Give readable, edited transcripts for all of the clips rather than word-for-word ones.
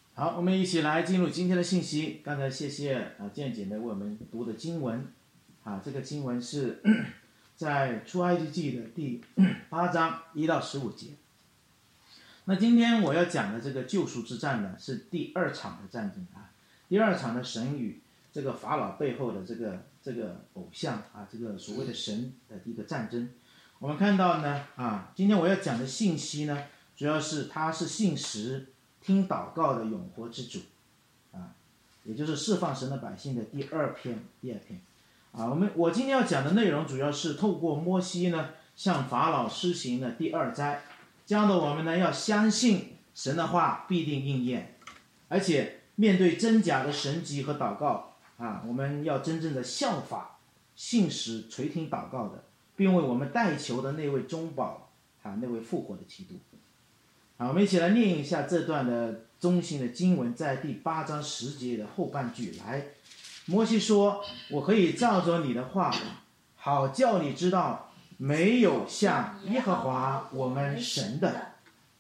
好，我们一起来进入今天的信息。刚才谢谢建姐妹为我们读的经文，这个经文是在出埃及记的第8章1到15节。那今天我要讲的这个救赎之战呢，是第2场的战争第2场的神与这个法老背后的这个偶像这个所谓的神的一个战争。我们看到呢今天我要讲的信息呢，主要是他是信实听祷告的永活之主也就是释放神的百姓的第二篇我今天要讲的内容主要是透过摩西呢向法老施行的第2灾，这样的我们呢要相信神的话必定应验，而且面对真假的神迹和祷告我们要真正的效法信实垂听祷告的，并为我们代求的那位中保那位复活的基督。我们一起来念一下这段的中心的经文，在第8章10节的后半句。来，摩西说：我可以照着你的话，好叫你知道没有像耶和华我们神的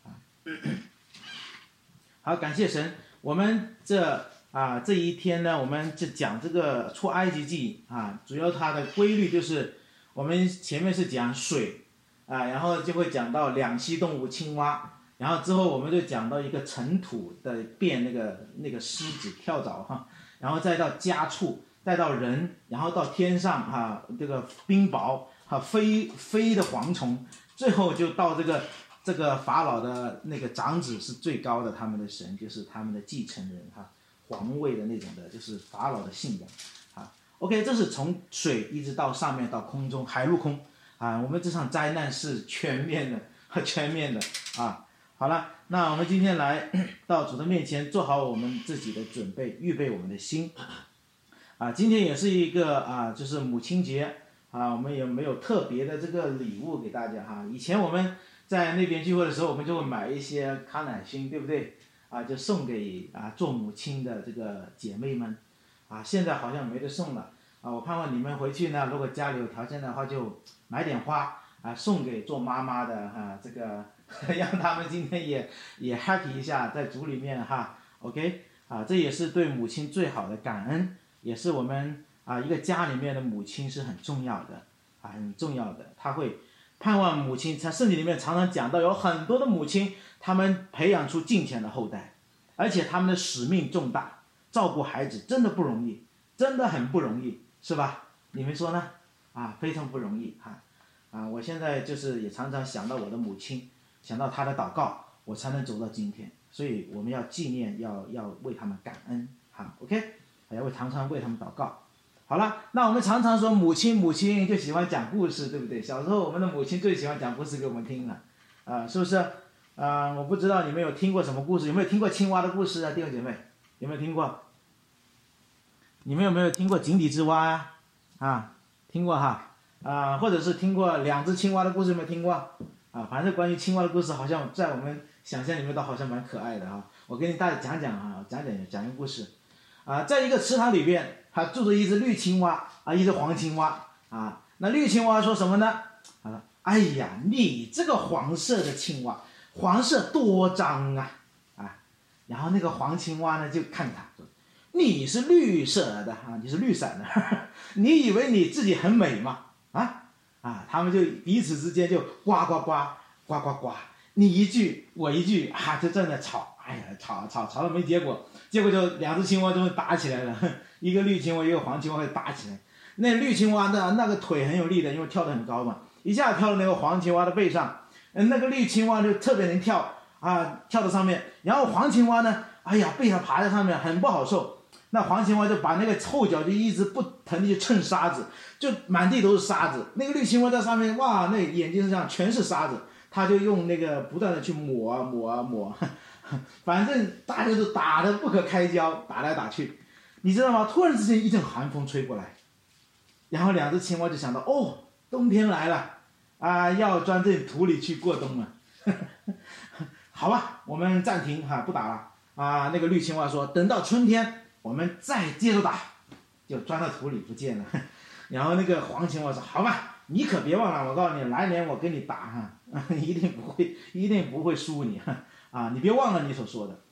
好，感谢神。我们这一天呢，我们就讲这个出埃及记主要它的规律就是我们前面是讲水然后就会讲到两栖动物青蛙，然后之后我们就讲到一个尘土的变那个狮子跳蚤然后再到家畜，再到人，然后到天上这个冰雹飞的蝗虫，最后就到这个法老的那个长子是最高的，他们的神就是他们的继承人皇位的那种的，就是法老的信仰OK， 这是从水一直到上面到空中海陆空我们这场灾难是全面的好了，那我们今天来到主的面前，做好我们自己的准备，预备我们的心今天也是一个就是母亲节我们也没有特别的这个礼物给大家以前我们在那边聚会的时候，我们就会买一些康乃馨，对不对就送给做母亲的这个姐妹们现在好像没得送了我盼望你们回去呢，如果家里有条件的话，就买点花送给做妈妈的这个让他们今天也 happy 一下，在主里面OK 这也是对母亲最好的感恩，也是我们一个家里面的母亲是很重要的很重要的。他会盼望母亲，在圣经里面常常讲到有很多的母亲，他们培养出敬虔的后代，而且他们的使命重大，照顾孩子真的不容易，真的很不容易，是吧？你们说呢非常不容易我现在就是也常常想到我的母亲，想到她的祷告，我才能走到今天，所以我们要纪念，要为他们感恩OK， 要常常为他们祷告。好了，那我们常常说母亲就喜欢讲故事，对不对？小时候我们的母亲最喜欢讲故事给我们听了是不是我不知道你们有听过什么故事，有没有听过青蛙的故事弟兄姐妹有没有听过？你们有没有听过井底之蛙听过或者是听过2只青蛙的故事，有没有听过反正关于青蛙的故事好像在我们想象里面都好像蛮可爱的我跟大家讲一个故事在一个池塘里边住着一只绿青蛙一只黄青蛙那绿青蛙说什么呢？他说：哎呀，你这个黄色的青蛙，黄色多脏然后那个黄青蛙呢就看他说：你是绿色的你是绿色的你以为你自己很美吗？他们就彼此之间就呱呱呱呱呱呱，你一句我一句就在那吵，吵了没结果，结果就2只青蛙就打起来了，一个绿青蛙一个黄青蛙就打起来。那绿青蛙那个腿很有力的，因为跳得很高嘛，一下跳到那个黄青蛙的背上，那个绿青蛙就特别能跳跳到上面，然后黄青蛙呢背上爬在上面很不好受，那黄青蛙就把那个后脚就一直不停地去蹭沙子，就满地都是沙子，那个绿青蛙在上面那眼睛上全是沙子，他就用那个不断的去抹反正大家都打得不可开交，打来打去，你知道吗？突然之间一阵寒风吹过来，然后2只青蛙就想到冬天来了要钻进土里去过冬了好吧，我们暂停不打了那个绿青蛙说等到春天我们再接着打，就钻到土里不见了然后那个黄青蛙说好吧，你可别忘了，我告诉你，来年我跟你打一定不会输你你别忘了你所说的。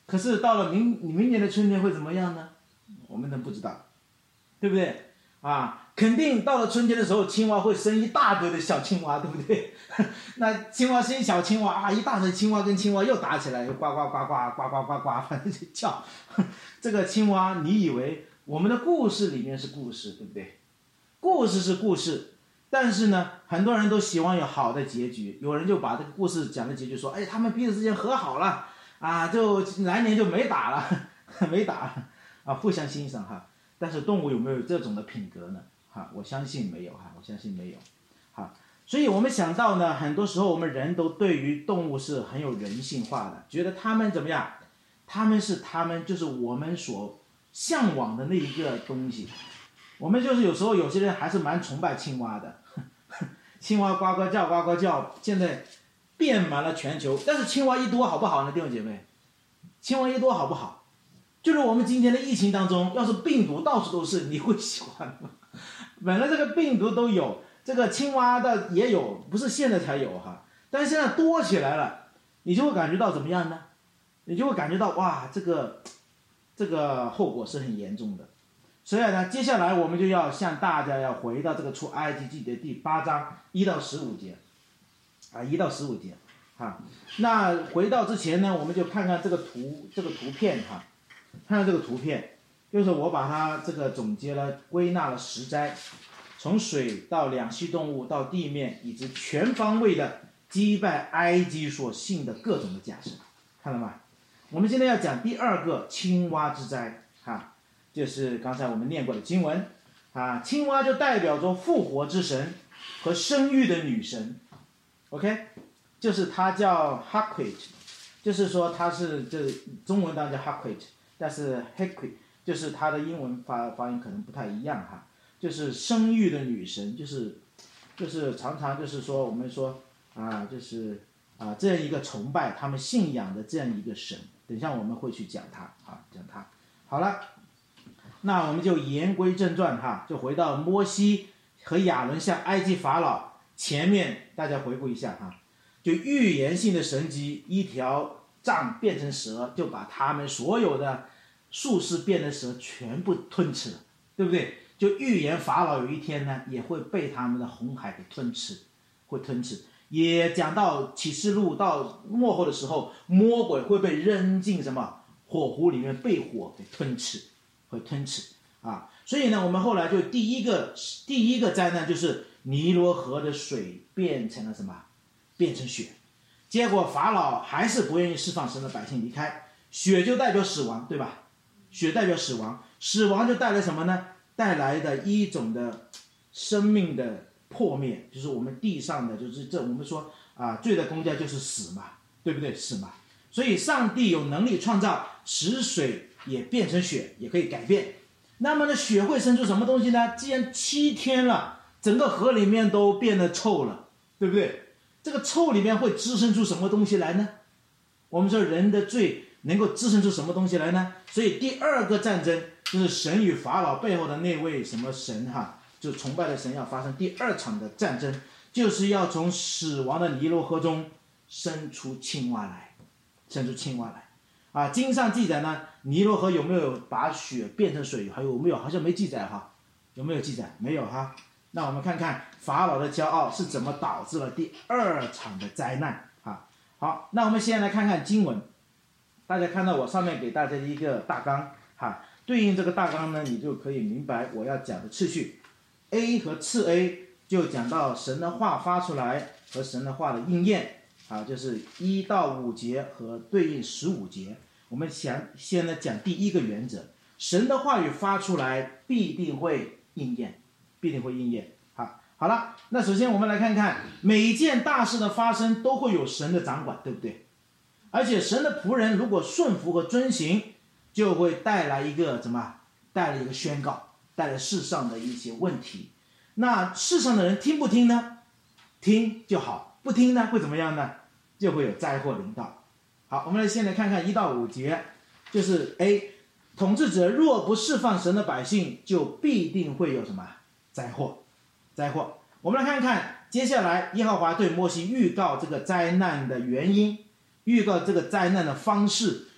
可是到了明年的春天会怎么样呢？我们能不知道，对不对？肯定到了春天的时候，青蛙会生一大堆的小青蛙，对不对？那青蛙生小青蛙一大堆青蛙跟青蛙又打起来，又呱呱呱呱呱呱呱呱，反正就叫。这个青蛙，你以为我们的故事里面是故事，对不对？故事是故事，但是呢，很多人都希望有好的结局。有人就把这个故事讲的结局说，他们彼此之间和好了就来年就没打了，没打互相欣赏哈。但是动物有没有这种的品格呢？我相信没有我相信没有所以我们想到呢，很多时候我们人都对于动物是很有人性化的，觉得他们怎么样？他们就是我们所向往的那一个东西。我们就是有时候有些人还是蛮崇拜青蛙的，青蛙呱呱叫呱呱叫，现在遍满了全球。但是青蛙一多好不好呢？弟兄姐妹，青蛙一多好不好？就是我们今天的疫情当中，要是病毒到处都是，你会喜欢吗？本来这个病毒都有，这个青蛙的也有，不是现在才有但是现在多起来了，你就会感觉到怎么样呢？你就会感觉到哇，这个后果是很严重的。所以呢，接下来我们就要向大家要回到这个出埃及记的第8章1到15节，1到15节那回到之前呢，我们就看看这个图片看看这个图片，就是我把它这个总结了归纳了10灾，从水到两栖动物到地面，以及全方位的击败埃及所信的各种的假神，看到吗？我们现在要讲第2个青蛙之灾就是刚才我们念过的经文青蛙就代表着复活之神和生育的女神 ，OK， 就是它叫 Haqit， 就是说它是这中文当中叫 Haqit， 但是 Haqit 就是它的英文发音可能不太一样就是生育的女神，就是常常就是说我们说就是这样一个崇拜他们信仰的这样一个神，等一下我们会去讲它讲它。好了。那我们就言归正传就回到摩西和亚伦向埃及法老前面，大家回顾一下就预言性的神迹，一条杖变成蛇，就把他们所有的术士变的蛇全部吞吃了，对不对？就预言法老有一天呢也会被他们的红海给吞吃，会吞吃。也讲到启示录到末后的时候，魔鬼会被扔进什么火湖里面，被火给吞吃。所以呢，我们后来就第一个灾难就是尼罗河的水变成了什么？变成血。结果法老还是不愿意释放神的百姓离开，血就代表死亡，对吧？血代表死亡，死亡就带来什么呢？带来的一种的生命的破灭，就是我们地上的就是我们说罪的公价就是死嘛，对不对？死嘛。所以上帝有能力创造使水也变成血，也可以改变。那么呢，血会生出什么东西呢？既然7天了，整个河里面都变得臭了，对不对？这个臭里面会滋生出什么东西来呢？我们说人的罪能够滋生出什么东西来呢？所以第2个战争就是神与法老背后的那位什么神就崇拜的神要发生第2场的战争，就是要从死亡的尼罗河中生出青蛙来。经上记载呢，尼罗河有没有把血变成水？还有没有？好像没记载有没有记载？没有那我们看看法老的骄傲是怎么导致了第2场的灾难好，那我们先来看看经文。大家看到我上面给大家的一个大纲对应这个大纲呢，你就可以明白我要讲的次序。A 和次 A 就讲到神的话发出来和神的话的应验就是1到5节和对应15节。我们先来讲第1个原则，神的话语发出来必定会应验，好了，那首先我们来看看每一件大事的发生都会有神的掌管，对不对？而且神的仆人如果顺服和遵行，就会带来一个宣告，带来世上的一些问题。那世上的人听不听呢？听就好，不听呢会怎么样呢？就会有灾祸临到。好，我们先来看看1到5节，就是 A， 统治者若不释放神的百姓，就必定会有什么灾祸。我们来看看接下来耶和华对摩西预告这个灾难的原因，预告这个灾难的方式，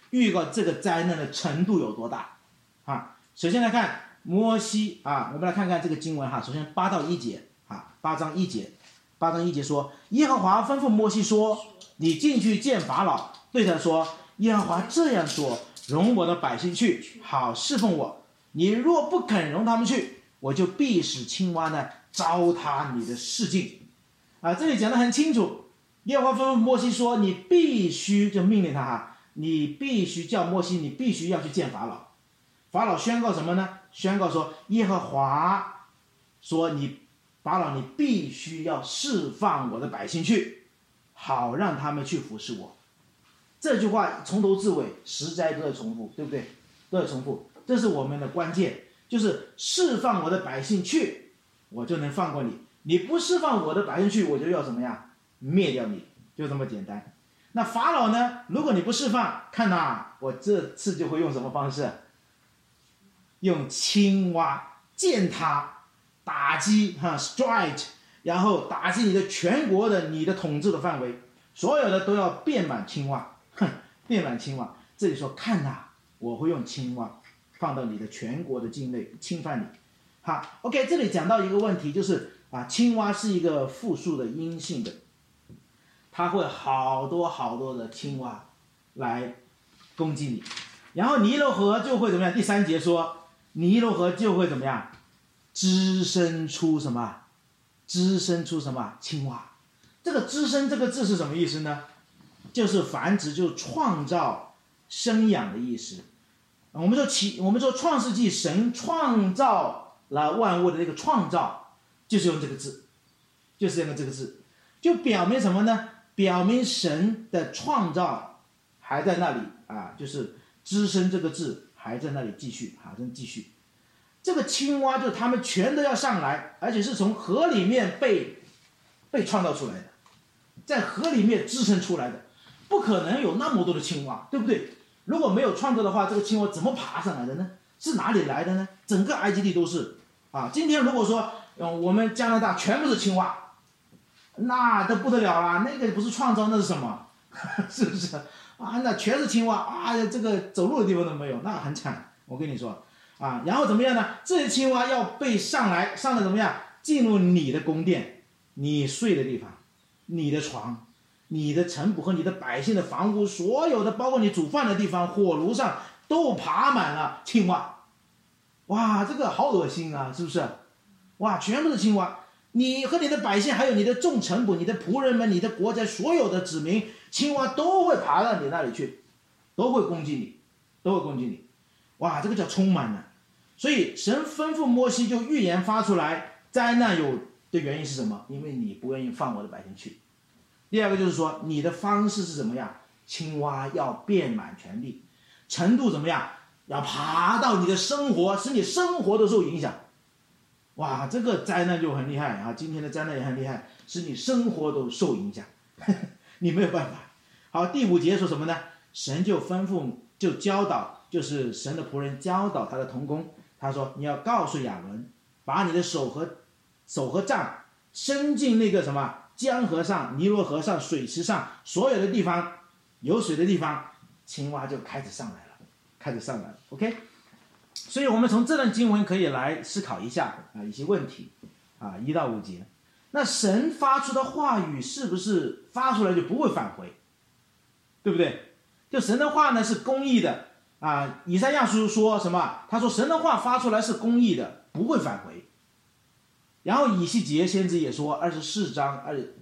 预告这个灾难的程度有多大啊。首先来看摩西啊，我们来看看这个经文哈。首先8到1节啊，8章1节说，耶和华吩咐摩西说，你进去见法老，对他说，耶和华这样说，容我的百姓去，好侍奉我。你若不肯容他们去，我就必使青蛙呢糟蹋你的事境。啊，这里讲得很清楚，耶和华吩咐摩西说，你必须，就命令他哈，你必须叫摩西，你必须要去见法老。法老宣告什么呢？宣告说，耶和华说，法老，你必须要释放我的百姓去，好让他们去服侍我。这句话从头至尾10灾都在重复，对不对？都在重复，这是我们的关键，就是释放我的百姓去，我就能放过你。你不释放我的百姓去，我就要怎么样？灭掉你，就这么简单。那法老呢？如果你不释放，看呐，我这次就会用什么方式？用青蛙践踏、打击strike， 然后打击你的全国的你的统治的范围，所有的都要遍满青蛙，遍满青蛙。这里说看呐，我会用青蛙放到你的全国的境内，侵犯你。好 ，OK， 这里讲到一个问题，就是青蛙是一个复数的阴性的，它会好多好多的青蛙来攻击你，然后尼罗河就会怎么样？第3节说，尼罗河就会怎么样？滋生出什么？滋生出什么？青蛙。这个滋生这个字是什么意思呢？就是繁殖，就是创造、生养的意思。我们说创世纪神创造了万物的这个创造，就是用这个字，就是用这个字，就表明什么呢？表明神的创造还在那里啊，就是滋生这个字还在那里继续，好像继续。这个青蛙就是他们全都要上来，而且是从河里面被创造出来的，在河里面滋生出来的，不可能有那么多的青蛙，对不对？如果没有创造的话，这个青蛙怎么爬上来的呢？是哪里来的呢？整个埃及地都是啊。今天如果说我们加拿大全部是青蛙，那都不得了啦，那个不是创造，那是什么？是不是啊？那全是青蛙啊，这个走路的地方都没有，那很惨。我跟你说啊，然后怎么样呢？这些青蛙要被上来怎么样？进入你的宫殿，你睡的地方，你的床，你的城堡和你的百姓的房屋，所有的包括你煮饭的地方，火炉上都爬满了青蛙。哇，这个好恶心啊，是不是？哇，全部是青蛙。你和你的百姓，还有你的众臣仆、你的仆人们、你的国家所有的子民，青蛙都会爬到你那里去，都会攻击你，都会攻击你。哇，这个叫充满了。所以神吩咐摩西就预言发出来，灾难有的原因是什么？因为你不愿意放我的百姓去。第二个就是说，你的方式是怎么样？青蛙要遍满全地，程度怎么样？要爬到你的生活，使你生活都受影响。哇，这个灾难就很厉害啊！今天的灾难也很厉害，使你生活都受影响，你没有办法。好，第5节说什么呢？神就吩咐，就教导，就是神的仆人教导他的同工，他说：“你要告诉亚伦，把你的手和杖伸进那个什么江河上、尼罗河上、水池上，所有的地方有水的地方，青蛙就开始上来了。OK。”所以我们从这段经文可以来思考一下一些问题1到5节。那神发出的话语是不是发出来就不会返回？对不对？就神的话呢是公义的以赛亚书说什么？他说神的话发出来是公义的，不会返回。然后以西结先知也说24章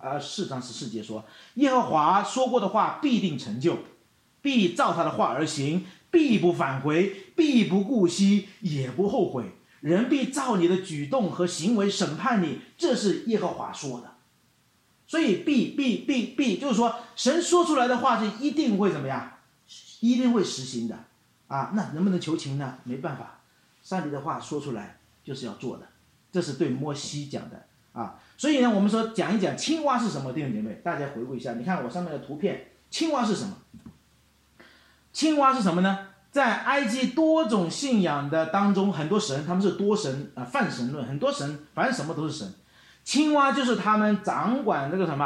14节说，耶和华说过的话必定成就，必照他的话而行，必不返回，必不顾惜，也不后悔。人必照你的举动和行为审判你，这是耶和华说的。所以必，就是说神说出来的话是一定会怎么样？一定会实行的那能不能求情呢？没办法，上帝的话说出来就是要做的，这是对摩西讲的所以呢，我们说讲一讲青蛙是什么，弟兄姐妹，大家回顾一下，你看我上面的图片，青蛙是什么？青蛙是什么呢？在埃及多种信仰的当中，很多神他们是多神泛神论，很多神反正什么都是神。青蛙就是他们掌管这个什么，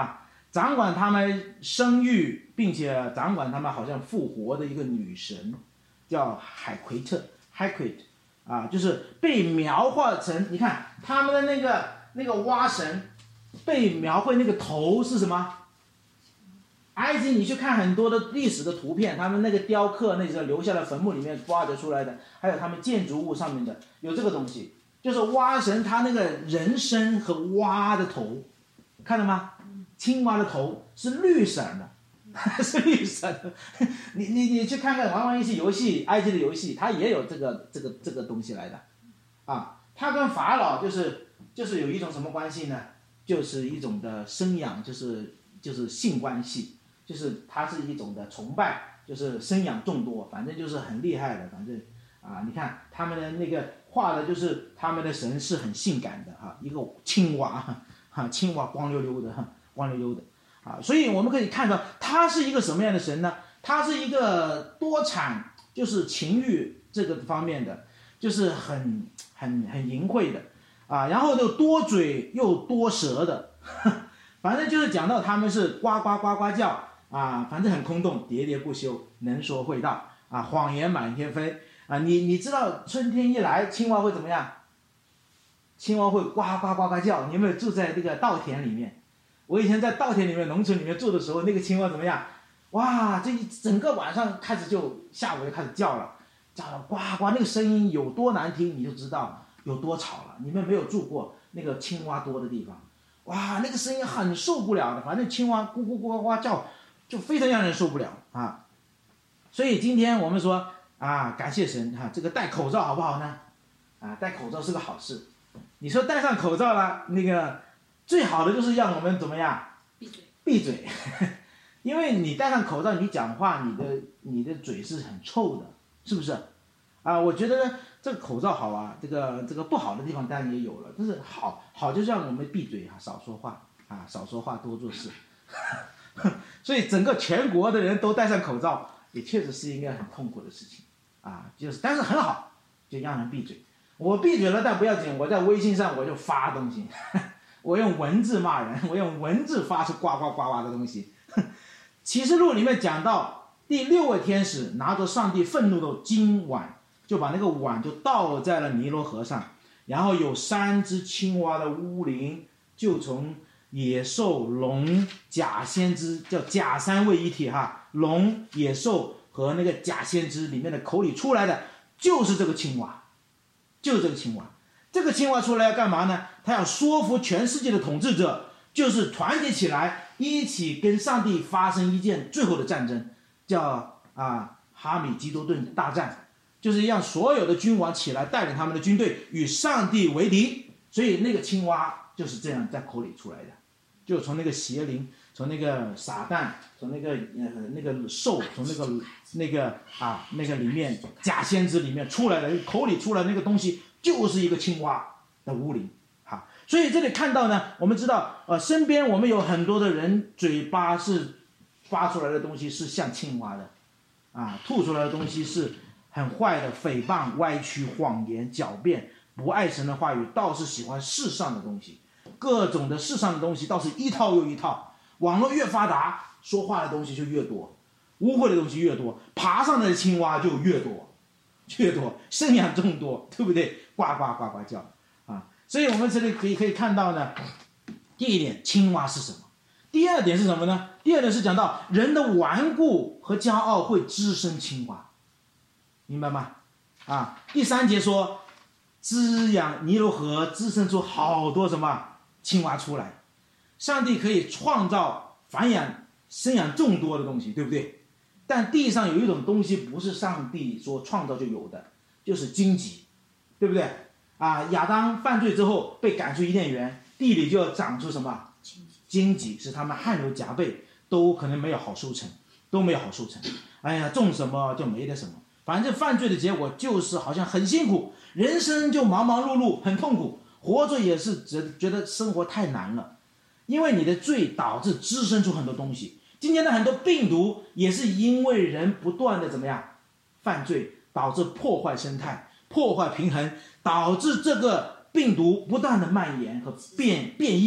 掌管他们生育，并且掌管他们好像复活的一个女神，叫海奎特 （Hecate） 啊，就是被描画成，你看他们的那个蛙神被描绘那个头是什么？埃及你去看很多的历史的图片，他们那个雕刻那些留下的坟墓里面挖掘出来的，还有他们建筑物上面的有这个东西，就是蛙神他那个人身和蛙的头，看到吗？青蛙的头是绿色的，是绿色的。你去看看玩一些游戏，埃及的游戏，它也有这个东西来的，啊，它跟法老就是有一种什么关系呢？就是一种的生养，就是性关系。就是它是一种的崇拜，就是生养众多，反正就是很厉害的，反正啊，你看他们的那个画的，就是他们的神是很性感的哈，一个青蛙哈，青蛙光溜溜的啊，所以我们可以看到他是一个什么样的神呢？他是一个多产，就是情欲这个方面的，就是很淫秽的啊，然后又多嘴又多舌的，反正就是讲到他们是呱呱呱呱叫。啊，反正很空洞，喋喋不休，能说会道啊，谎言满天飞啊！你知道春天一来，青蛙会怎么样？青蛙会呱呱呱呱叫。你有没有住在这个稻田里面？我以前在稻田里面、农村里面住的时候，那个青蛙怎么样？哇，这一整个晚上开始下午就开始叫了，叫了呱呱，那个声音有多难听，你就知道有多吵了。你们没有住过那个青蛙多的地方，哇，那个声音很受不了的。反正青蛙咕咕咕咕叫。就非常让人受不了啊，所以今天我们说啊，感谢神哈，这个戴口罩好不好呢？啊，戴口罩是个好事。你说戴上口罩了，那个最好的就是让我们怎么样？闭嘴，因为你戴上口罩，你讲话，你的嘴是很臭的，是不是？啊，我觉得这个口罩好啊，这个不好的地方当然也有了，但是好就让我们闭嘴啊，少说话啊，少说话多做事。所以整个全国的人都戴上口罩，也确实是一个很痛苦的事情啊。但是很好，就让人闭嘴。我闭嘴了，但不要紧，我在微信上我就发东西，我用文字骂人，我用文字发出呱呱呱呱的东西。启示录里面讲到，第6位天使拿着上帝愤怒的金碗，就把那个碗就倒在了尼罗河上，然后有3只青蛙的乌灵就从野兽、龙、假先知，叫假3位一体哈，龙、野兽和那个假先知里面的口里出来的就是这个青蛙，就是这个青蛙。这个青蛙出来要干嘛呢？他要说服全世界的统治者，就是团结起来，一起跟上帝发生一件最后的战争，叫哈米基多顿大战，就是让所有的君王起来带领他们的军队与上帝为敌。所以那个青蛙就是这样在口里出来的。就从那个邪灵，从那个撒旦，从那个兽，从那个里面假先知里面出来的，口里出来的那个东西就是一个青蛙的乌灵，好，所以这里看到呢，我们知道身边我们有很多的人嘴巴是发出来的东西是像青蛙的，吐出来的东西是很坏的，诽谤、歪曲、谎言、狡辩，不爱神的话语，倒是喜欢世上的东西。各种的世上的东西倒是一套又一套，网络越发达，说话的东西就越多，污秽的东西越多，爬上来的青蛙就越多，生养众多，对不对？呱呱呱呱叫啊！所以我们这里可以看到呢，第一点，青蛙是什么？第二点是什么呢？第二点是讲到人的顽固和骄傲会滋生青蛙，明白吗？第3节说，滋养尼罗河滋生出好多什么？青蛙出来，上帝可以创造繁衍生养众多的东西，对不对？但地上有一种东西不是上帝说创造就有的，就是荆棘，对不对？亚当犯罪之后被赶出伊甸园，地里就要长出什么荆棘，使他们汗流浃背，都可能没有好收成，哎呀，种什么就没得什么，反正犯罪的结果就是好像很辛苦，人生就忙忙碌碌，很痛苦。活着也是觉得生活太难了，因为你的罪导致滋生出很多东西。今天的很多病毒也是因为人不断的怎么样犯罪，导致破坏生态、破坏平衡，导致这个病毒不断的蔓延和变异，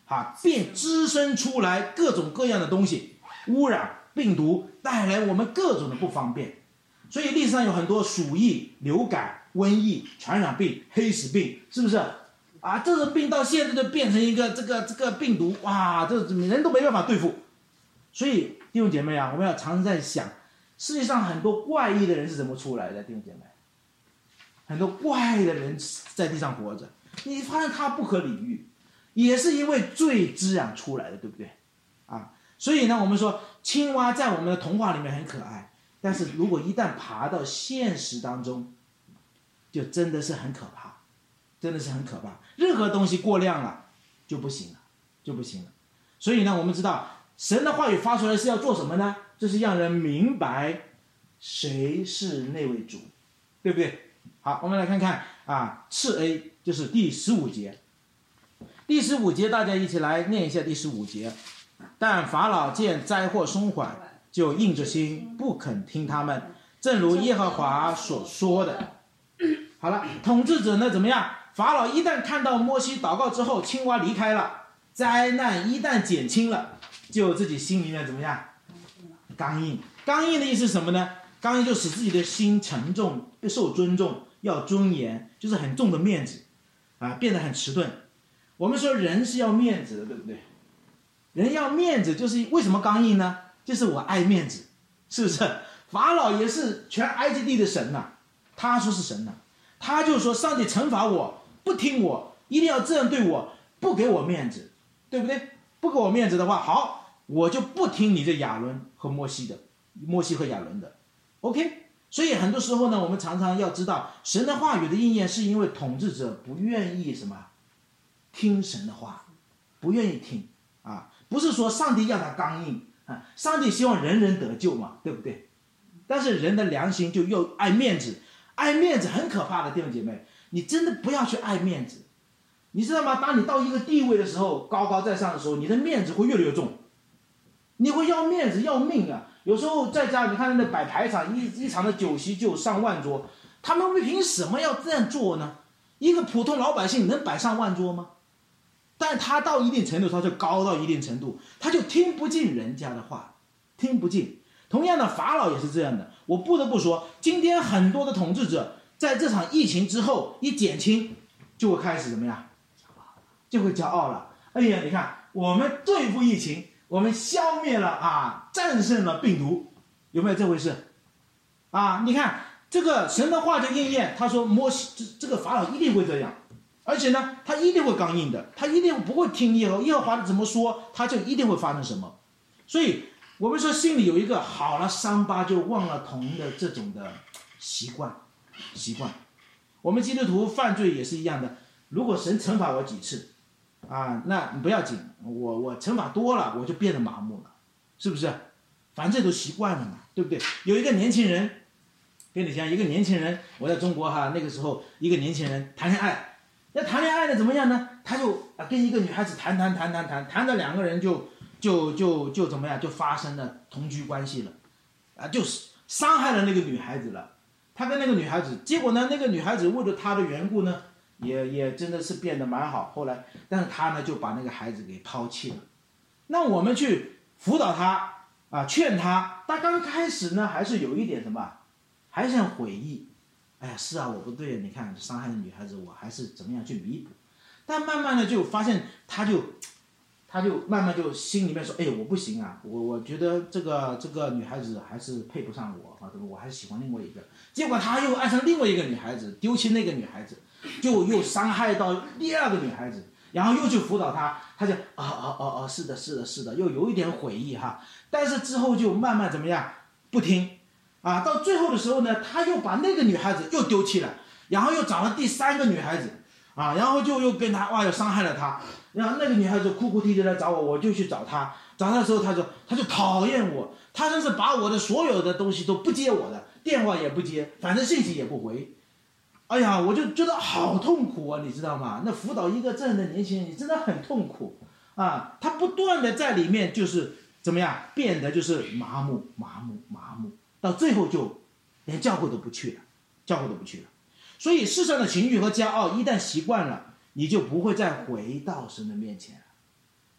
便滋生出来各种各样的东西，污染、病毒，带来我们各种的不方便。所以历史上有很多鼠疫、流感、瘟疫、传染病、黑死病，是不是？这种病到现在就变成一个这个病毒，哇，这人都没办法对付。所以弟兄姐妹我们要常常在想，世界上很多怪异的人是怎么出来的？弟兄姐妹，很多怪异的人在地上活着，你发现他不可理喻，也是因为罪滋养出来的，对不对？所以呢，我们说青蛙在我们的童话里面很可爱，但是如果一旦爬到现实当中，就真的是很可怕，真的是很可怕。任何东西过量了就不行了，就不行了。所以呢，我们知道神的话语发出来是要做什么呢？就是让人明白谁是那位主，对不对？好，我们来看看次 A 就是第15节。第15节大家一起来念一下第15节。但法老见灾祸松缓，就硬着心不肯听他们，正如耶和华所说的。好了，统治者呢怎么样？法老一旦看到摩西祷告之后，青蛙离开了，灾难一旦减轻了，就自己心里面怎么样？刚硬。刚硬的意思是什么呢？刚硬就使自己的心沉重，不受尊重，要尊严，就是很重的面子变得很迟钝。我们说人是要面子的，对不对？人要面子，就是为什么刚硬呢？就是我爱面子，是不是？法老也是全埃及地的神他说是神他就说上帝惩罚我，不听我，一定要这样对我，不给我面子，对不对？不给我面子的话，好，我就不听你这亚伦和摩西和亚伦的 OK。 所以很多时候呢，我们常常要知道神的话语的应验是因为统治者不愿意什么听神的话，不愿意听不是说上帝要他刚硬上帝希望人人得救嘛，对不对？但是人的良心就又爱面子，爱面子很可怕的，弟兄姐妹，你真的不要去爱面子，你知道吗？当你到一个地位的时候，高高在上的时候，你的面子会越来越重，你会要面子要命有时候在家你看那摆排场，一场的酒席就上万桌，他们凭什么要这样做呢？一个普通老百姓能摆上万桌吗？但他到一定程度，他就高到一定程度，他就听不进人家的话，听不进。同样的，法老也是这样的。我不得不说，今天很多的统治者在这场疫情之后一减轻，就会开始怎么样？就会骄傲了。哎呀，你看我们对付疫情，我们消灭了战胜了病毒，有没有这回事？你看这个神的话就应验，他说摩西这个法老一定会这样。而且呢，他一定会刚硬的，他一定不会听耶和华怎么说，他就一定会发生什么。所以我们说心里有一个好了伤疤就忘了疼的这种的习惯。我们基督徒犯罪也是一样的，如果神惩罚我几次那你不要紧，我惩罚多了我就变得麻木了，是不是？反正都习惯了嘛，对不对？有一个年轻人，跟你讲，一个年轻人，我在中国那个时候，一个年轻人谈恋爱。那谈恋爱呢怎么样呢？他就跟一个女孩子谈的两个人就怎么样，就发生了同居关系了就是伤害了那个女孩子了。他跟那个女孩子，结果呢，那个女孩子为了他的缘故呢，也真的是变得蛮好。后来，但是他呢就把那个孩子给抛弃了。那我们去辅导他劝他，他刚开始呢还是有一点什么，还是很悔意。哎呀，是我不对，你看伤害的女孩子，我还是怎么样去弥补？但慢慢的就发现，他就慢慢就心里面说，哎，我不行我觉得这个女孩子还是配不上我我还是喜欢另外一个。结果他又爱上另外一个女孩子，丢弃那个女孩子，就又伤害到第二个女孩子，然后又去辅导他，他就是的，又有一点悔意但是之后就慢慢怎么样，不听。到最后的时候呢，他又把那个女孩子又丢弃了，然后又找了第三个女孩子然后就又跟他又伤害了他，然后那个女孩子哭哭啼啼来找我，我就去找他的时候，他就讨厌我，他甚至把我的所有的东西都不接我的电话也不接，反正信息也不回。哎呀，我就觉得好痛苦你知道吗？那辅导一个这样的年轻人，你真的很痛苦他不断的在里面就是怎么样变得就是麻木，到最后就连教会都不去了。所以世上的情欲和骄傲一旦习惯了，你就不会再回到神的面前了。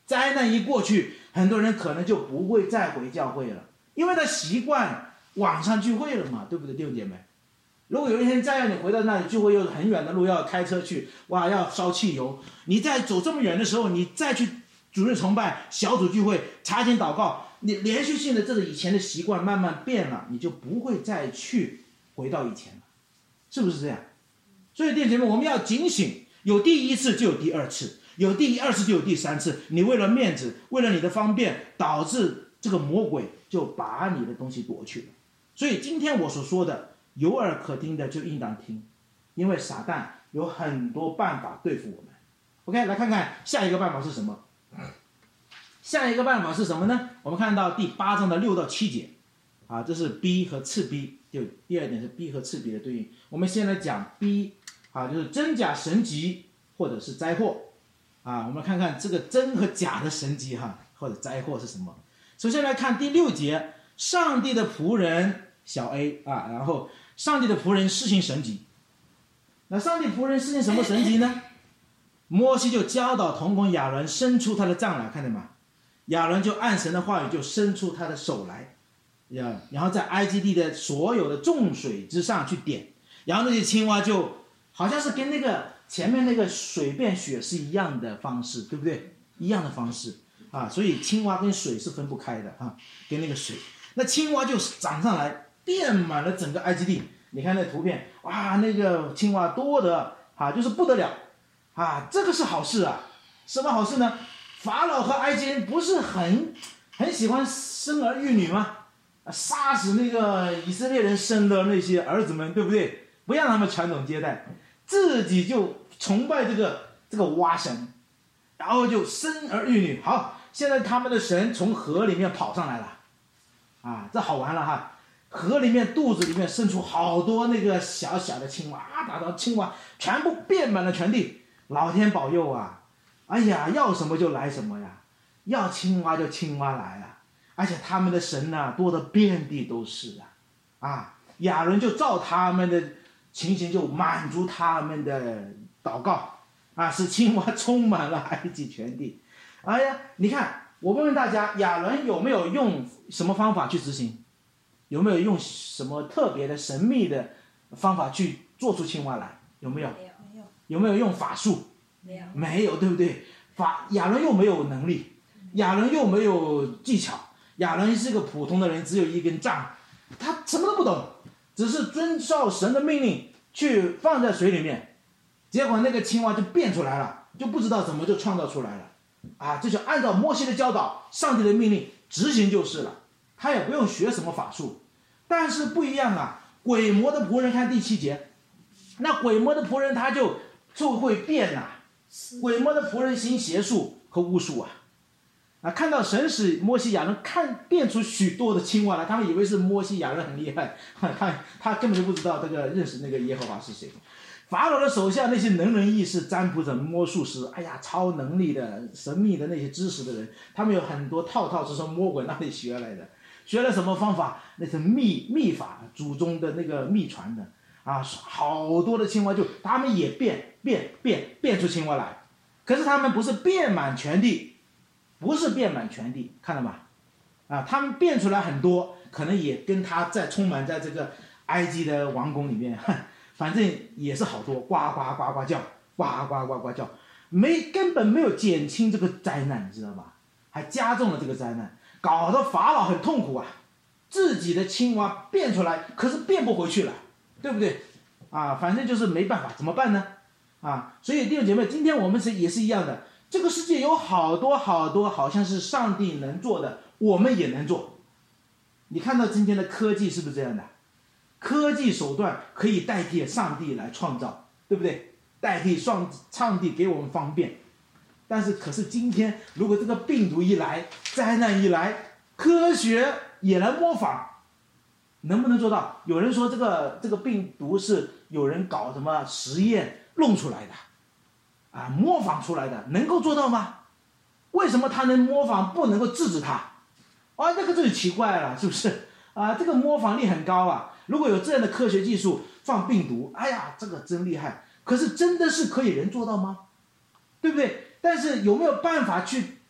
灾难一过去，很多人可能就不会再回教会了，因为他习惯网上聚会了嘛，对不对，弟兄姐妹？如果有一天再让你回到那里聚会，又是很远的路，要开车去，哇，要烧汽油，你再走这么远的时候，你再去主日崇拜、小组聚会、查经祷告，你连续性的这个以前的习惯慢慢变了，你就不会再去回到以前了，是不是这样？所以弟兄姐妹，我们要警醒，有第一次就有第二次，有第二次就有第三次。你为了面子，为了你的方便，导致这个魔鬼就把你的东西夺去了。所以今天我所说的，有耳可听的就应当听，因为撒旦有很多办法对付我们。OK， 来看看下一个办法是什么？下一个办法是什么呢？我们看到第8章的6到7节，这是 B 和次 B， 就第二点是 B 和次 B 的对应。我们先来讲 B， 就是真假神迹或者是灾祸。我们看看这个真和假的神迹或者灾祸是什么。首先来看第6节，上帝的仆人小 A 然后上帝的仆人施行神迹。那上帝仆人施行什么神迹呢？摩西就教导同工亚伦伸出他的杖来，看见吗？亚伦就按神的话语就伸出他的手来，然后在埃及地的所有的众水之上去点，然后那些青蛙就好像是跟那个前面那个水变血是一样的方式，对不对？一样的方式所以青蛙跟水是分不开的跟那个水，那青蛙就长上来，遍满了整个埃及地。你看那图片，哇，那个青蛙多得就是不得了这个是好事什么好事呢？法老和埃及人不是很喜欢生儿育女吗？杀死那个以色列人生的那些儿子们，对不对？不让他们传宗接代，自己就崇拜这个蛙神，然后就生儿育女。好，现在他们的神从河里面跑上来了这好玩了河里面肚子里面生出好多那个小小的青蛙打到青蛙全部遍满了全地。老天保佑哎呀，要什么就来什么呀，要青蛙就青蛙来而且他们的神多得遍地都是亚伦就照他们的情形就满足他们的祷告使青蛙充满了埃及全地。哎呀，你看，我问问大家，亚伦有没有用什么方法去执行？有没有用什么特别的神秘的方法去做出青蛙来？有没有？有没有用法术？没有，对不对？亚伦又没有能力，亚伦又没有技巧，亚伦是个普通的人，只有一根杖，他什么都不懂，只是遵照神的命令去放在水里面，结果那个青蛙就变出来了，就不知道怎么就创造出来了这就按照摩西的教导，上帝的命令执行就是了，他也不用学什么法术。但是不一样鬼魔的仆人，看第7节，那鬼魔的仆人他就会变鬼魔的仆人行邪术和巫术看到神使摩西亚伦变出许多的青蛙来，他们以为是摩西亚伦很厉害，他根本就不知道认识那个耶和华是谁。法老的手下那些能人异士、占卜者、魔术师，哎呀，超能力的、神秘的那些知识的人，他们有很多套是从魔鬼那里学来的。学了什么方法？那是秘法，祖宗的那个秘传的好多的青蛙就他们也变出青蛙来，可是他们不是遍满全地，看到吗？他们变出来很多，可能也跟他充满在这个埃及的王宫里面，反正也是好多，呱呱呱呱叫，呱呱呱呱叫，根本没有减轻这个灾难，你知道吧？还加重了这个灾难，搞得法老很痛苦自己的青蛙变出来，可是变不回去了，对不对？反正就是没办法，怎么办呢？所以弟兄姐妹，今天我们也是一样的，这个世界有好多好像是上帝能做的，我们也能做。你看到今天的科技是不是这样的？科技手段可以代替上帝来创造，对不对？代替上帝给我们方便。但是可是今天如果这个病毒一来，灾难一来，科学也来模仿，能不能做到？有人说这个病毒是有人搞什么实验弄出来的模仿出来的，能够做到吗？为什么他能模仿，不能够制止他？那个就奇怪了，是不是这个模仿力很高如果有这样的科学技术放病毒，哎呀，这个真厉害。可是真的是可以人做到吗？对不对？但是有没有办法去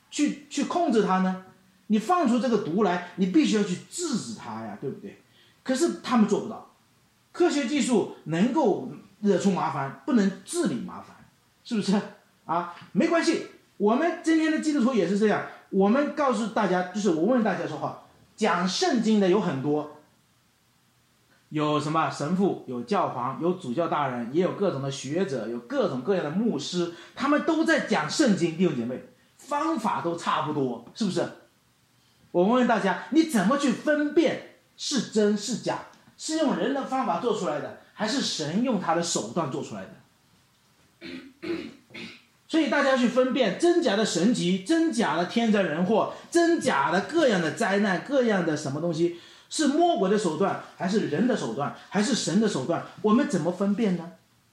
去控制它呢？你放出这个毒来，你必须要去制止它呀，对不对？可是他们做不到，科学技术能够惹出麻烦，不能治理麻烦，是不是啊？没关系，我们今天的基督徒也是这样。我们告诉大家，就是我问大家说话，讲圣经的有很多，有什么神父，有教皇，有主教大人，也有各种的学者，有各种各样的牧师，他们都在讲圣经。弟兄姐妹，方法都差不多，是不是？我问大家，你怎么去分辨是真是假？是用人的方法做出来的，还是神用他的手段做出来的？所以大家去分辨真假的神迹，真假的天灾人祸，真假的各样的灾难，各样的什么东西，是魔鬼的手段，还是人的手段，还是神的手段？我们怎么分辨呢？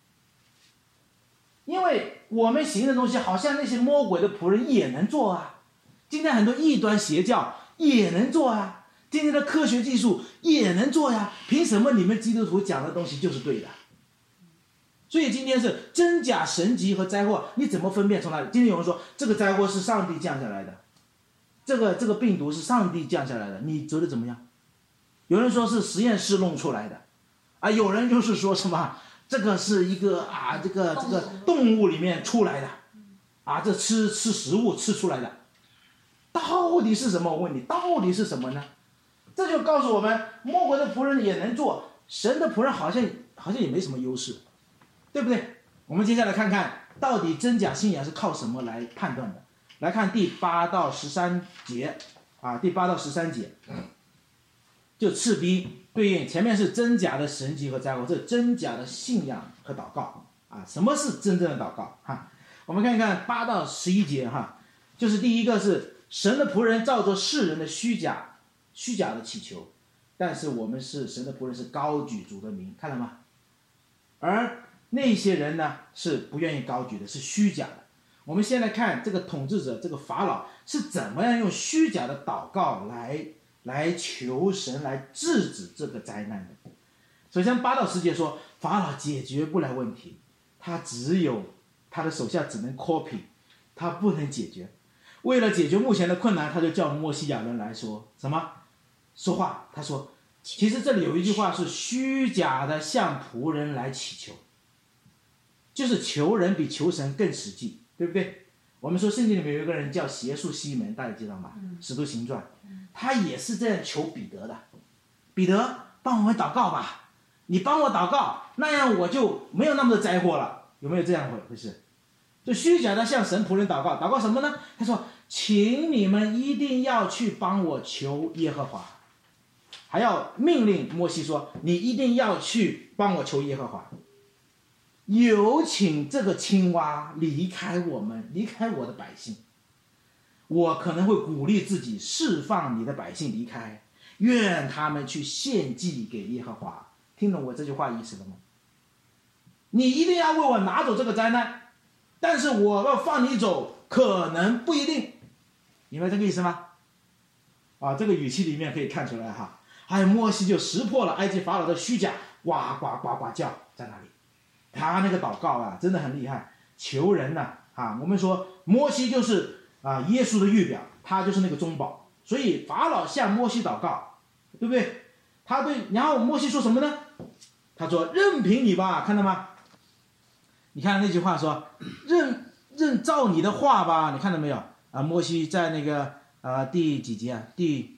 因为我们行的东西，好像那些魔鬼的仆人也能做啊。今天很多异端邪教也能做啊，今天的科学技术也能做呀。凭什么你们基督徒讲的东西就是对的？所以今天是真假神迹和灾祸，你怎么分辨从哪里？今天有人说这个灾祸是上帝降下来的，这个病毒是上帝降下来的，你觉得怎么样？有人说是实验室弄出来的，啊，有人就是说什么这个是一个啊这个动物里面出来的，啊这吃食物吃出来的，到底是什么？我问你，到底是什么呢？这就告诉我们，魔鬼的仆人也能做，神的仆人好像也没什么优势。对不对？我们接下来看看到底真假信仰是靠什么来判断的。来看第8到13节啊，第8到13节，就赤逼对应前面是真假的神迹和灾祸，这真假的信仰和祷告啊。什么是真正的祷告哈？我们看一看8到11节哈，就是第一个是神的仆人照着世人的虚假的祈求，但是我们是神的仆人，是高举主的名，看到吗？而那些人呢是不愿意高举的，是虚假的。我们先来看这个统治者，这个法老是怎么样用虚假的祷告来求神来制止这个灾难的。首先8到10节说，法老解决不了问题，他的手下只能 copy， 他不能解决。为了解决目前的困难，他就叫摩西亚伦来说话。他说，其实这里有一句话是虚假的向仆人来祈求，就是求人比求神更实际，对不对？我们说圣经里面有一个人叫邪术西门，大家知道吗？使徒行传，他也是这样求彼得的，彼得帮我们祷告吧，你帮我祷告，那样我就没有那么多灾祸了。有没有这样回事？就虚假的向神仆人祷告，祷告什么呢？他说，请你们一定要去帮我求耶和华，还要命令摩西说，你一定要去帮我求耶和华，有请这个青蛙离开我的百姓。我可能会鼓励自己释放你的百姓离开，愿他们去献祭给耶和华。听懂我这句话意思了吗？你一定要为我拿走这个灾难，但是我要放你走可能不一定，明白这个意思吗？啊，这个语气里面可以看出来哈。摩西就识破了埃及法老的虚假，呱呱呱呱叫在那里。他那个祷告啊，真的很厉害，求人呐我们说摩西就是耶稣的预表，他就是那个中保，所以法老向摩西祷告，对不对？然后摩西说什么呢？他说任凭你吧，看到吗？你看那句话说任照你的话吧，你看到没有啊？摩西在那个第几节啊？第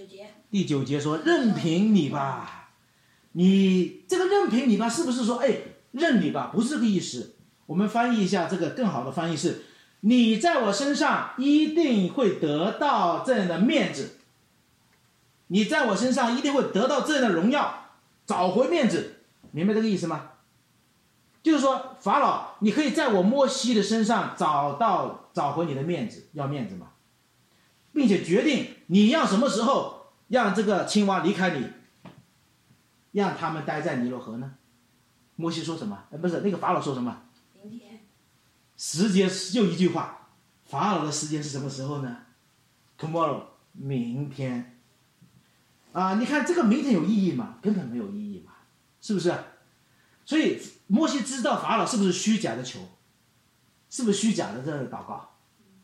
9节说任凭你吧，你这个任凭你吧，是不是说任你吧？不是这个意思。我们翻译一下，这个更好的翻译是，你在我身上一定会得到这样的面子，你在我身上一定会得到这样的荣耀，找回面子，明白这个意思吗？就是说法老，你可以在我摩西的身上找回你的面子，要面子嘛，并且决定你要什么时候让这个青蛙离开你，让他们待在尼罗河呢？摩西说什么？不是那个法老说什么？ 明天。 时间就一句话，法老的时间是什么时候呢？ Tomorrow， 明天。你看这个明天有意义吗？根本没有意义嘛，是不是？所以摩西知道法老是不是虚假的求，是不是虚假的这个祷告，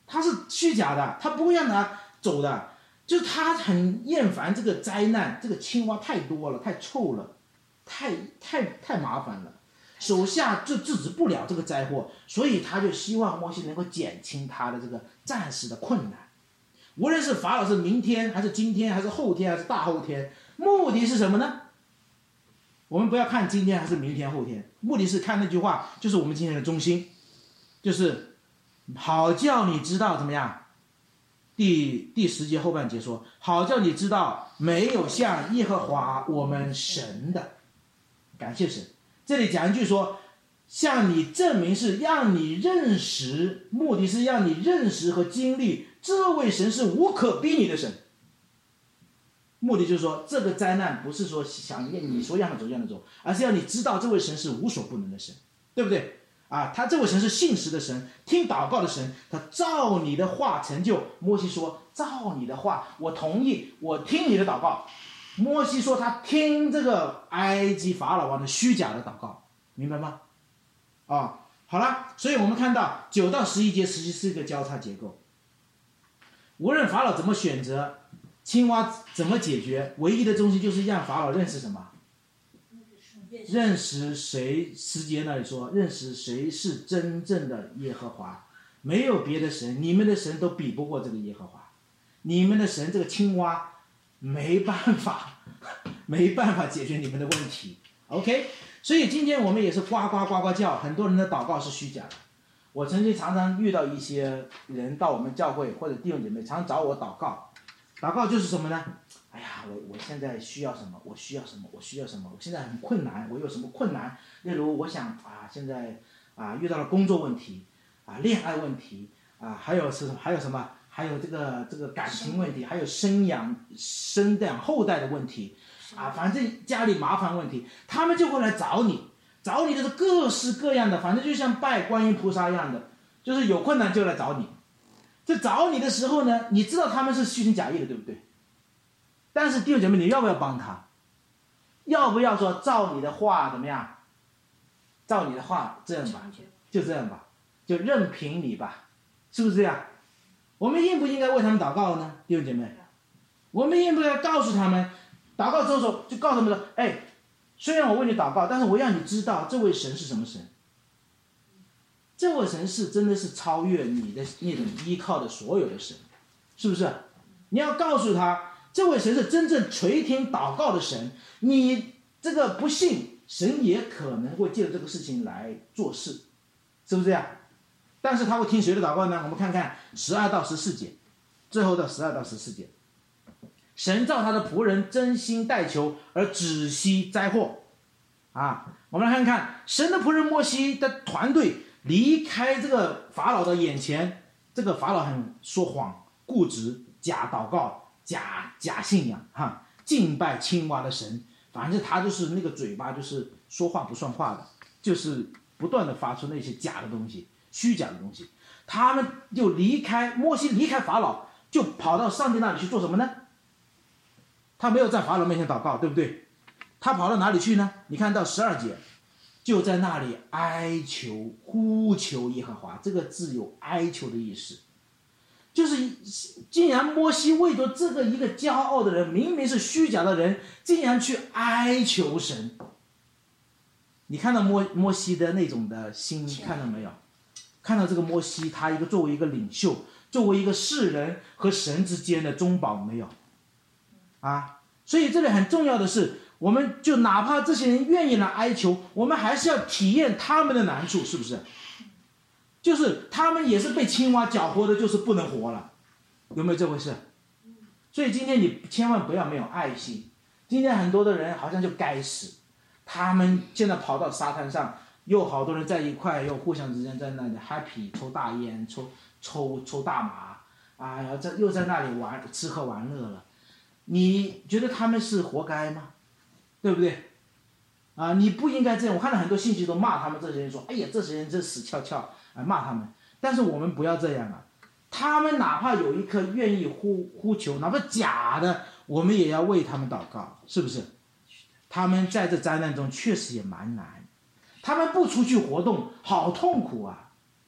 他是虚假的，他不会让他走的。就是他很厌烦这个灾难，这个青蛙太多了，太臭了，太麻烦了，手下就制止不了这个灾祸，所以他就希望摩西能够减轻他的这个暂时的困难。无论是法老是明天还是今天还是后天还是大后天，目的是什么呢？我们不要看今天还是明天后天，目的是看那句话，就是我们今天的中心，就是好叫你知道怎么样。第10节后半节说，好叫你知道没有像耶和华我们神的，感谢神。这里讲一句说，向你证明是让你认识，目的是让你认识和经历这位神是无可比拟的神。目的就是说，这个灾难不是说想你说让他走让他走，而是要你知道这位神是无所不能的神，对不对？他这位神是信实的神，听祷告的神，他照你的话成就。摩西说，照你的话，我同意，我听你的祷告。摩西说他听这个埃及法老王的虚假的祷告，明白吗？好了，所以我们看到9到11节实际是一个交叉结构。无论法老怎么选择，青蛙怎么解决，唯一的中心就是让法老认识什么？认识谁？10节那里说，认识谁是真正的耶和华，没有别的神，你们的神都比不过这个耶和华。你们的神这个青蛙没办法解决你们的问题。OK， 所以今天我们也是呱呱呱呱叫，很多人的祷告是虚假的。我曾经常常遇到一些人到我们教会或者弟兄姐妹常找我祷告，祷告就是什么呢？哎呀，我现在需要什么？我需要什么？我需要什么？我现在很困难，我有什么困难？例如，我想现在遇到了工作问题，恋爱问题，还有什么？还有这个感情问题，还有生养后代的问题，反正家里麻烦问题，他们就会来找你的是各式各样的，反正就像拜观音菩萨一样的，就是有困难就来找你。这找你的时候呢，你知道他们是虚情假意的，对不对？但是弟兄姐妹，你要不要帮他？要不要说照你的话怎么样？照你的话这样吧，就这样吧，就任凭你吧，是不是这样？我们应不应该为他们祷告呢？弟兄姐妹，我们应不应该告诉他们，祷告之后就告诉他们说，虽然我为你祷告，但是我让你知道这位神是什么神。这位神是真的是超越你的那种依靠的所有的神，是不是？你要告诉他，这位神是真正垂听祷告的神，你这个不信，神也可能会借着这个事情来做事，是不是这样？但是他会听谁的祷告呢？我们看看12到14节，最后的12到14节，神照他的仆人真心代求而止息灾祸。我们来看看神的仆人摩西的团队离开这个法老的眼前，这个法老很说谎、固执、假祷告、假信仰，敬拜青蛙的神，反正他就是那个嘴巴就是说话不算话的，就是不断的发出那些假的东西、虚假的东西。他们就摩西离开法老，就跑到上帝那里去做什么呢？他没有在法老面前祷告，对不对？他跑到哪里去呢？你看到12节，就在那里哀求、呼求耶和华。这个字有哀求的意思，就是竟然摩西为着这个一个骄傲的人，明明是虚假的人，竟然去哀求神。你看到摩西的那种的心，看到没有？看到这个摩西，他作为一个领袖，作为一个世人和神之间的中保没有？所以这里很重要的是，我们就哪怕这些人愿意来哀求，我们还是要体验他们的难处，是不是？就是他们也是被青蛙搅和的，就是不能活了，有没有这回事？所以今天你千万不要没有爱心。今天很多的人好像就该死，他们现在跑到沙滩上，又好多人在一块，又互相之间在那里 happy， 抽大烟，抽大麻，又在那里玩吃喝玩乐了。你觉得他们是活该吗？对不对？你不应该这样。我看到很多信息都骂他们这些人，说：“哎呀，这些人真死翘翘。”骂他们。但是我们不要这样他们哪怕有一颗愿意呼求，哪怕假的，我们也要为他们祷告，是不是？他们在这灾难中确实也蛮难，他们不出去活动，好痛苦啊！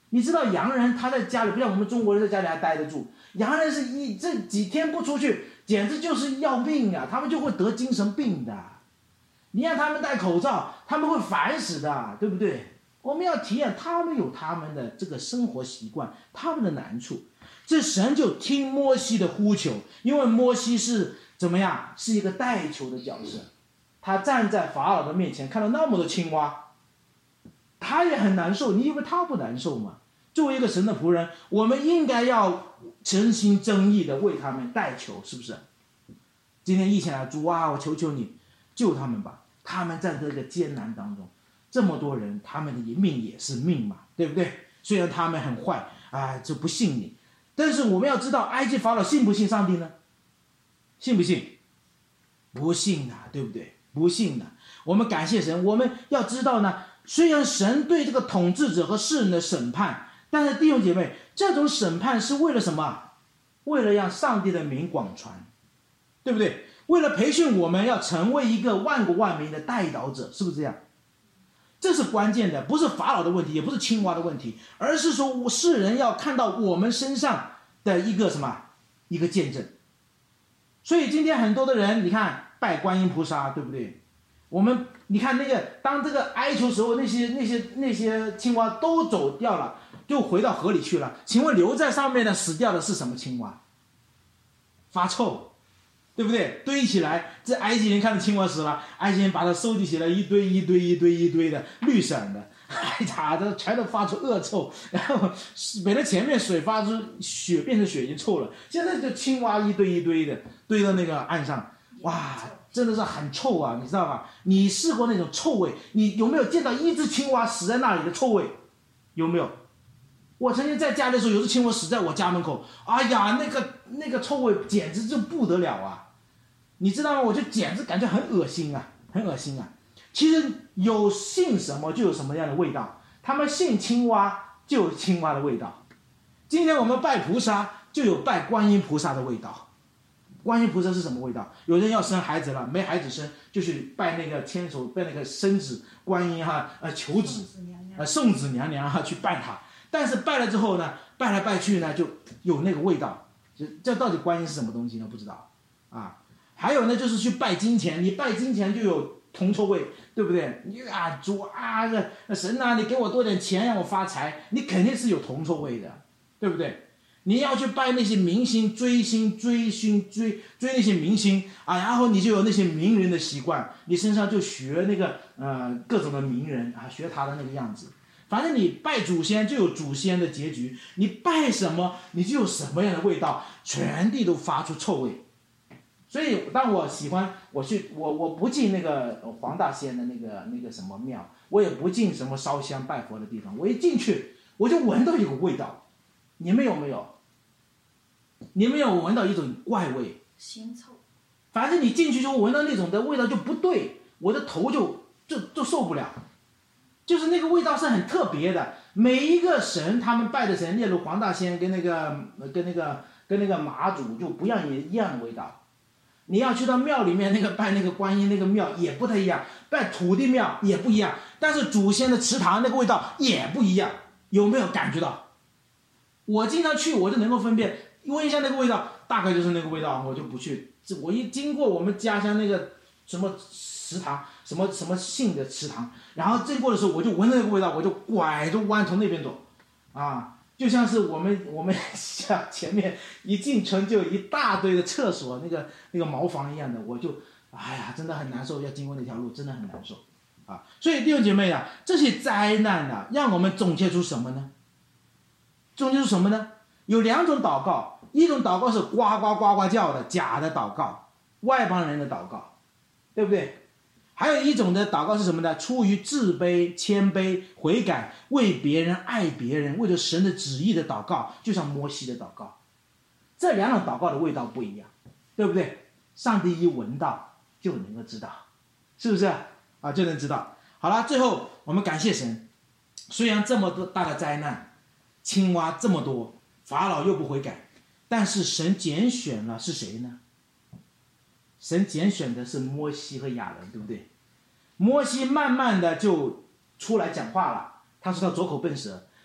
你知道洋人他在家里不像我们中国人在家里还待得住，洋人是这几天不出去，简直就是要命啊！他们就会得精神病的。你让他们戴口罩，他们会烦死的，对不对？我们要体验他们有他们的这个生活习惯，他们的难处。这神就听摩西的呼求，因为摩西是怎么样？是一个代求的角色。他站在法老的面前，看到那么多青蛙，他也很难受。你以为他不难受吗？作为一个神的仆人，我们应该要诚心真意的为他们代求，是不是？今天疫情来，主啊，我求求你救他们吧！他们在这个艰难当中，这么多人，他们的命也是命嘛，对不对？虽然他们很坏啊，就不信你，但是我们要知道，埃及法老信不信上帝呢？信不信？不信啊，对不对？不信啊！我们感谢神，我们要知道呢，虽然神对这个统治者和世人的审判，但是弟兄姐妹，这种审判是为了什么？为了让上帝的名广传，对不对？为了培训我们要成为一个万国万民的代祷者，是不是这样？这是关键的，不是法老的问题，也不是青蛙的问题，而是说世人要看到我们身上的一个什么？一个见证。所以今天很多的人，你看拜观音菩萨，对不对？我们你看那个，当这个哀求时候，那些青蛙都走掉了，就回到河里去了。请问留在上面的死掉的是什么青蛙？发臭，对不对？堆起来，这埃及人看到青蛙死了，埃及人把它收集起来，一堆的绿色的，哎呀，这全都发出恶臭，然后本来前面水发出血，变成血已经臭了，现在就青蛙一堆的堆到那个岸上，哇，真的是很臭啊，你知道吧？你试过那种臭味？你有没有见到一只青蛙死在那里的臭味？有没有？我曾经在家里的时候，有只青蛙死在我家门口，哎呀，那个臭味简直就不得了啊！你知道吗？我就简直感觉很恶心啊，很恶心啊！其实有信什么就有什么样的味道，他们信青蛙就有青蛙的味道。今天我们拜菩萨就有拜观音菩萨的味道。观音菩萨是什么味道？有人要生孩子了，没孩子生，就去拜那个牵手，拜那个生子观音哈，求子，送子娘娘哈，去拜他。但是拜了之后呢，拜来拜去呢，就有那个味道。这到底观音是什么东西呢？不知道啊。还有呢，就是去拜金钱，你拜金钱就有铜臭味，对不对？你啊，主啊，神啊，你给我多点钱让我发财，你肯定是有铜臭味的，对不对？你要去拜那些明星，追那些明星啊，然后你就有那些名人的习惯，你身上就学那个各种的名人啊，学他的那个样子。反正你拜祖先就有祖先的结局，你拜什么你就有什么样的味道，全地都发出臭味。所以当我喜欢我不进那个黄大仙的那个什么庙，我也不进什么烧香拜佛的地方，我一进去我就闻到一股味道。你们有没有？你们有闻到一种怪味？ 腥臭。 反正你进去就闻到那种的味道就不对，我的头就受不了。就是那个味道是很特别的，每一个神他们拜的神，例如黄大仙跟那个妈祖就不一样的味道。你要去到庙里面那个拜那个观音那个庙也不太一样，拜土地庙也不一样，但是祖先的祠堂那个味道也不一样，有没有感觉到？我经常去，我就能够分辨，闻一下那个味道，大概就是那个味道，我就不去。我一经过我们家乡那个什么祠堂，什么姓的祠堂，然后经过的时候，我就闻到那个味道，我就拐着弯从那边走，啊，就像是我们家前面一进城就有一大堆的厕所，那个茅房一样的，我就哎呀，真的很难受，要经过那条路真的很难受，啊，所以弟兄姐妹啊，这些灾难啊，让我们总结出什么呢？总结出什么呢？有两种祷告，一种祷告是呱呱呱呱叫的假的祷告，外邦人的祷告，对不对？还有一种的祷告是什么呢？出于自卑、谦卑、悔改，为别人、爱别人，为了神的旨意的祷告，就像摩西的祷告。这两种祷告的味道不一样，对不对？上帝一闻到就能够知道，是不是啊？就能知道。好了，最后我们感谢神，虽然这么多大的灾难，青蛙这么多，法老又不悔改，但是神拣选了是谁呢？神拣选的是摩西和亚伦，对不对？摩西慢慢的就出来讲话了，他说他左口笨舌，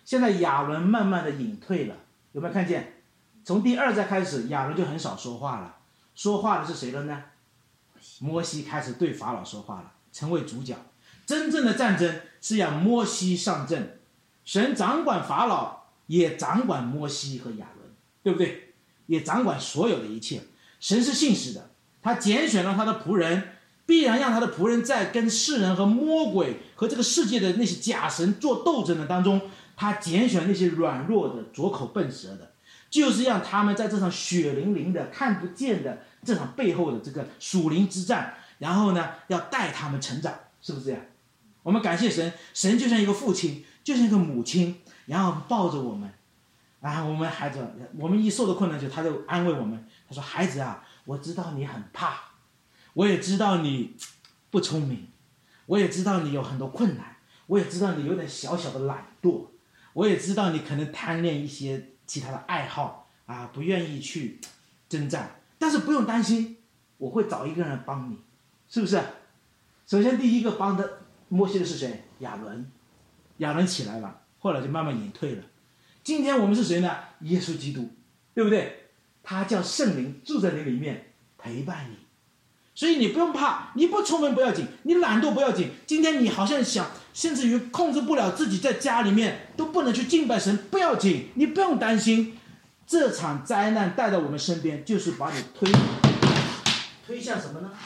现在亚伦慢慢的隐退了，有没有看见？从第2章开始，亚伦就很少说话了，说话的是谁了呢？摩西开始对法老说话了，成为主角。真正的战争是要摩西上阵，神掌管法老，也掌管摩西和亚伦，对不对？也掌管所有的一切。神是信实的，他拣选了他的仆人，必然让他的仆人在跟世人和魔鬼和这个世界的那些假神做斗争的当中，他拣选那些软弱的、拙口笨舌的，就是让他们在这场血淋淋的、看不见的这场背后的这个属灵之战，然后呢，要带他们成长，是不是这样？我们感谢神，神就像一个父亲，就像一个母亲，然后抱着我们，然后我们孩子，我们一受到困难他就安慰我们，他说：“孩子啊，我知道你很怕，我也知道你不聪明，我也知道你有很多困难，我也知道你有点小小的懒惰，我也知道你可能贪恋一些其他的爱好啊，不愿意去征战，但是不用担心，我会找一个人帮你，是不是？首先第一个帮的摩西的是谁？亚伦，亚伦起来了，后来就慢慢隐退了。今天我们是谁呢？耶稣基督，对不对？他叫圣灵住在你里面陪伴你，所以你不用怕，你不出门不要紧，你懒惰不要紧。今天你好像想，甚至于控制不了自己，在家里面都不能去敬拜神，不要紧，你不用担心。这场灾难带到我们身边，就是把你推向什么呢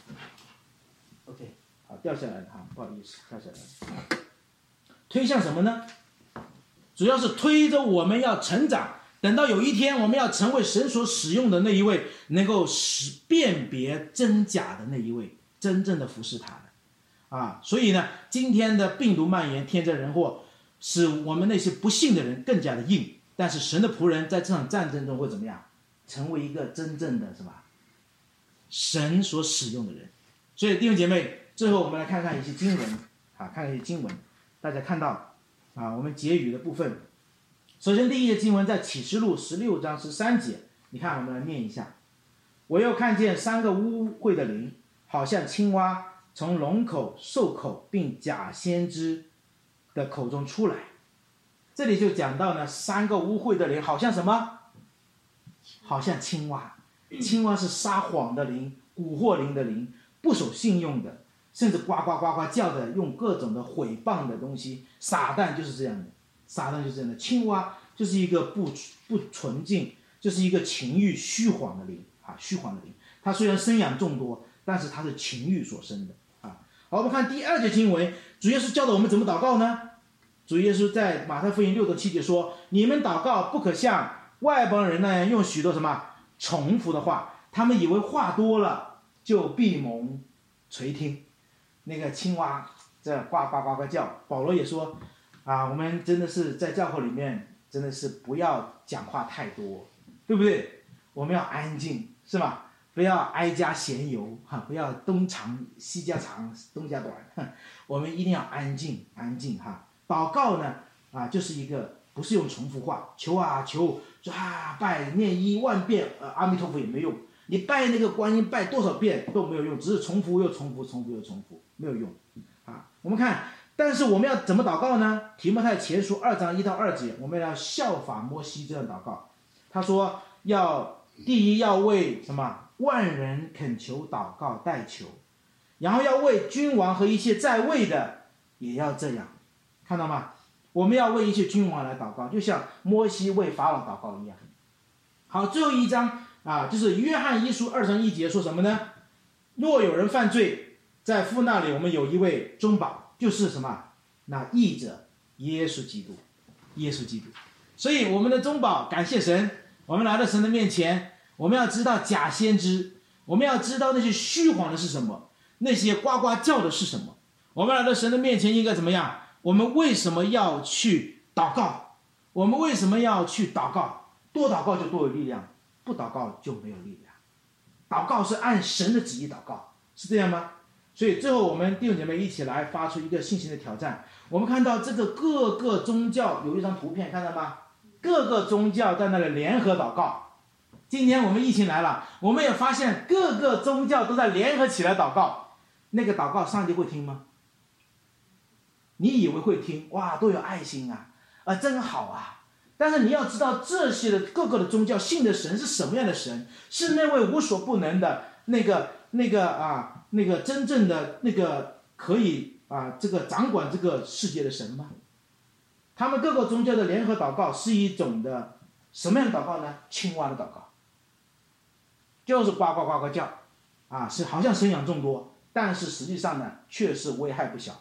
？OK， 好，掉下来了哈，不好意思，掉下来了。推向什么呢？主要是推着我们要成长，等到有一天我们要成为神所使用的那一位，能够辨别真假的那一位，真正的服侍他的所以呢，今天的病毒蔓延，天灾人祸，使我们那些不信的人更加的硬。但是神的仆人在这场战争中会怎么样？成为一个真正的是吧？神所使用的人。所以弟兄姐妹，最后我们来看看一些经文看看一些经文，大家看到我们结语的部分。首先第一节经文在启示录16章13节，你看我们来念一下。我又看见3个污秽的灵，好像青蛙从龙口、兽口并假先知的口中出来。这里就讲到呢，3个污秽的灵好像什么？好像青蛙。青蛙是撒谎的灵、蛊惑灵的灵，不守信用的，甚至呱呱呱呱叫的，用各种的毁谤的东西。撒旦就是这样的，撒旦就是这样的。青蛙就是一个不纯净，就是一个情欲虚谎的灵虚谎的灵。它虽然生养众多，但是它是情欲所生的好，我们看第2节经文，主耶稣教导我们怎么祷告呢？主耶稣在马太福音6到7节说：“你们祷告不可像外邦人那样用许多什么重复的话，他们以为话多了就闭蒙垂听。”那个青蛙在呱呱呱呱叫。保罗也说我们真的是在教会里面真的是不要讲话太多，对不对？我们要安静，是吧？不要挨家闲游不要东长西家长东家短我们一定要安静祷告呢就是一个不是用重复话，求求拜念1万遍阿弥陀佛也没用，你拜那个观音拜多少遍都没有用，只是重复又重复，重复又重复，没有用我们看，但是我们要怎么祷告呢？提摩太前书2章1到2节，我们要效法摩西这样祷告。他说第一要为什么？万人恳求祷告代求，然后要为君王和一切在位的也要这样，看到吗？我们要为一切君王来祷告，就像摩西为法老祷告一样。好，最后一章就是约翰一书2章1节说什么呢？若有人犯罪，在父那里我们有一位中保，就是什么？那义者耶稣基督，耶稣基督。所以我们的中保，感谢神，我们来到神的面前，我们要知道假先知，我们要知道那些虚谎的是什么，那些呱呱叫的是什么。我们来到神的面前应该怎么样？我们为什么要去祷告？我们为什么要去祷告？多祷告就多有力量，不祷告就没有力量。祷告是按神的旨意祷告，是这样吗？所以最后我们弟兄姐妹一起来发出一个信心的挑战。我们看到这个各个宗教有一张图片，看到吗？各个宗教在那里联合祷告。今天我们疫情来了，我们也发现各个宗教都在联合起来祷告。那个祷告上帝会听吗？你以为会听？哇，都有爱心真好啊。但是你要知道，这些的各个的宗教信的神是什么样的神？是那位无所不能的那个真正的那个可以这个掌管这个世界的神吗？他们各个宗教的联合祷告是一种的什么样的祷告呢？青蛙的祷告，就是呱呱呱呱叫是好像生养众多，但是实际上呢却是危害不小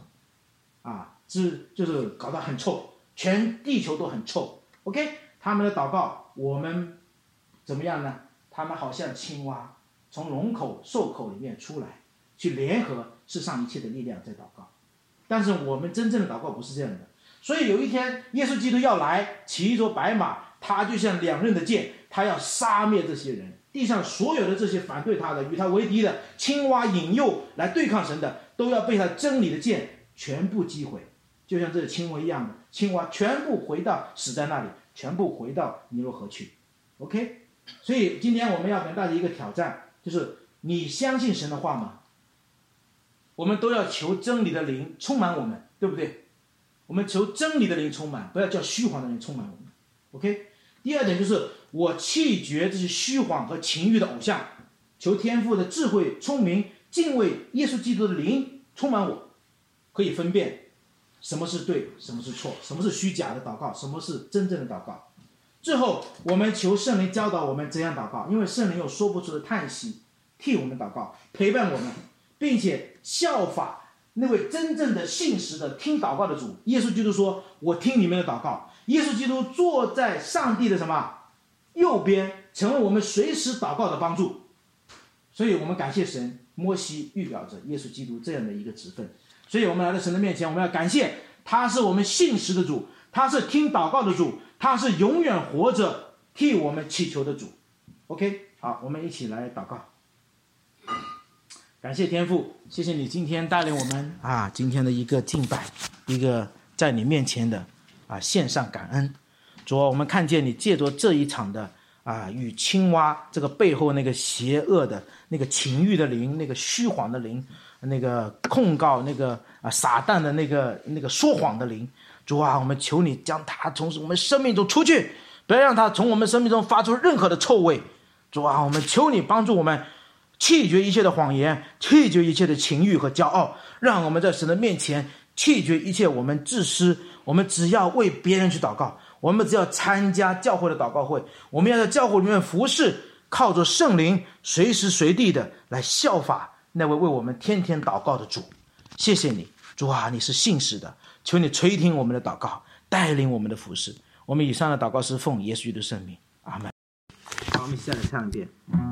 就是搞得很臭，全地球都很臭。OK， 他们的祷告我们怎么样呢？他们好像青蛙从龙口兽口里面出来，去联合世上一切的力量在祷告。但是我们真正的祷告不是这样的。所以有一天耶稣基督要来，骑一匹白马，他就像两刃的剑，他要杀灭这些人，地上所有的这些反对他的与他为敌的青蛙引诱来对抗神的，都要被他真理的剑全部击毁。就像这个青蛙一样的，青蛙全部回到死在那里，全部回到尼罗河去。 OK， 所以今天我们要跟大家一个挑战，就是你相信神的话吗？我们都要求真理的灵充满我们，对不对？我们求真理的灵充满，不要叫虚谎的灵充满我们。 OK， 第二点就是我弃绝这些虚谎和情欲的偶像，求天父的智慧聪明敬畏耶稣基督的灵充满我，可以分辨什么是对，什么是错，什么是虚假的祷告，什么是真正的祷告。最后我们求圣灵教导我们怎样祷告，因为圣灵有说不出的叹息替我们祷告，陪伴我们，并且效法那位真正的信实的听祷告的主。耶稣基督说，我听你们的祷告。耶稣基督坐在上帝的什么右边，成为我们随时祷告的帮助。所以我们感谢神，摩西预表着耶稣基督这样的一个职分。所以我们来到神的面前，我们要感谢他是我们信实的主，他是听祷告的主，他是永远活着替我们祈求的主。 OK， 好，我们一起来祷告。感谢天父，谢谢你今天带领我们今天的一个敬拜，一个在你面前的献上感恩。主啊，我们看见你借着这一场的与青蛙这个背后那个邪恶的那个情欲的灵，那个虚谎的灵，那个控告那个撒旦的那个说谎的灵，主啊，我们求你将它从我们生命中出去，不要让它从我们生命中发出任何的臭味。主啊，我们求你帮助我们弃绝一切的谎言，弃绝一切的情欲和骄傲，让我们在神的面前弃绝一切我们自私。我们只要为别人去祷告，我们只要参加教会的祷告会，我们要在教会里面服侍，靠着圣灵随时随地的来效法那位为我们天天祷告的主。谢谢你，主啊，你是信实的，求你垂听我们的祷告，带领我们的服侍。我们以上的祷告是奉耶稣的圣名，阿们。好，我们现在唱一遍。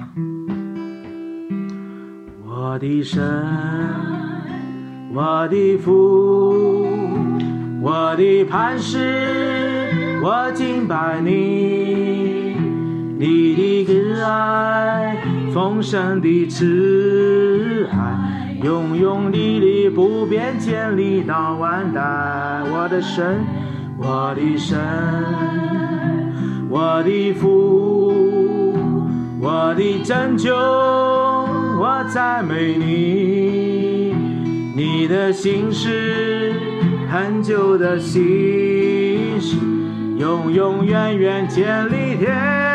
我的神，我的父，我的磐石，我敬拜你，你的慈爱，丰盛的慈爱，永永历历不变，建立到万代。我的神，我的神，我的父，我的拯救，我赞美你，你的心事，很久的心事，永永远远建立天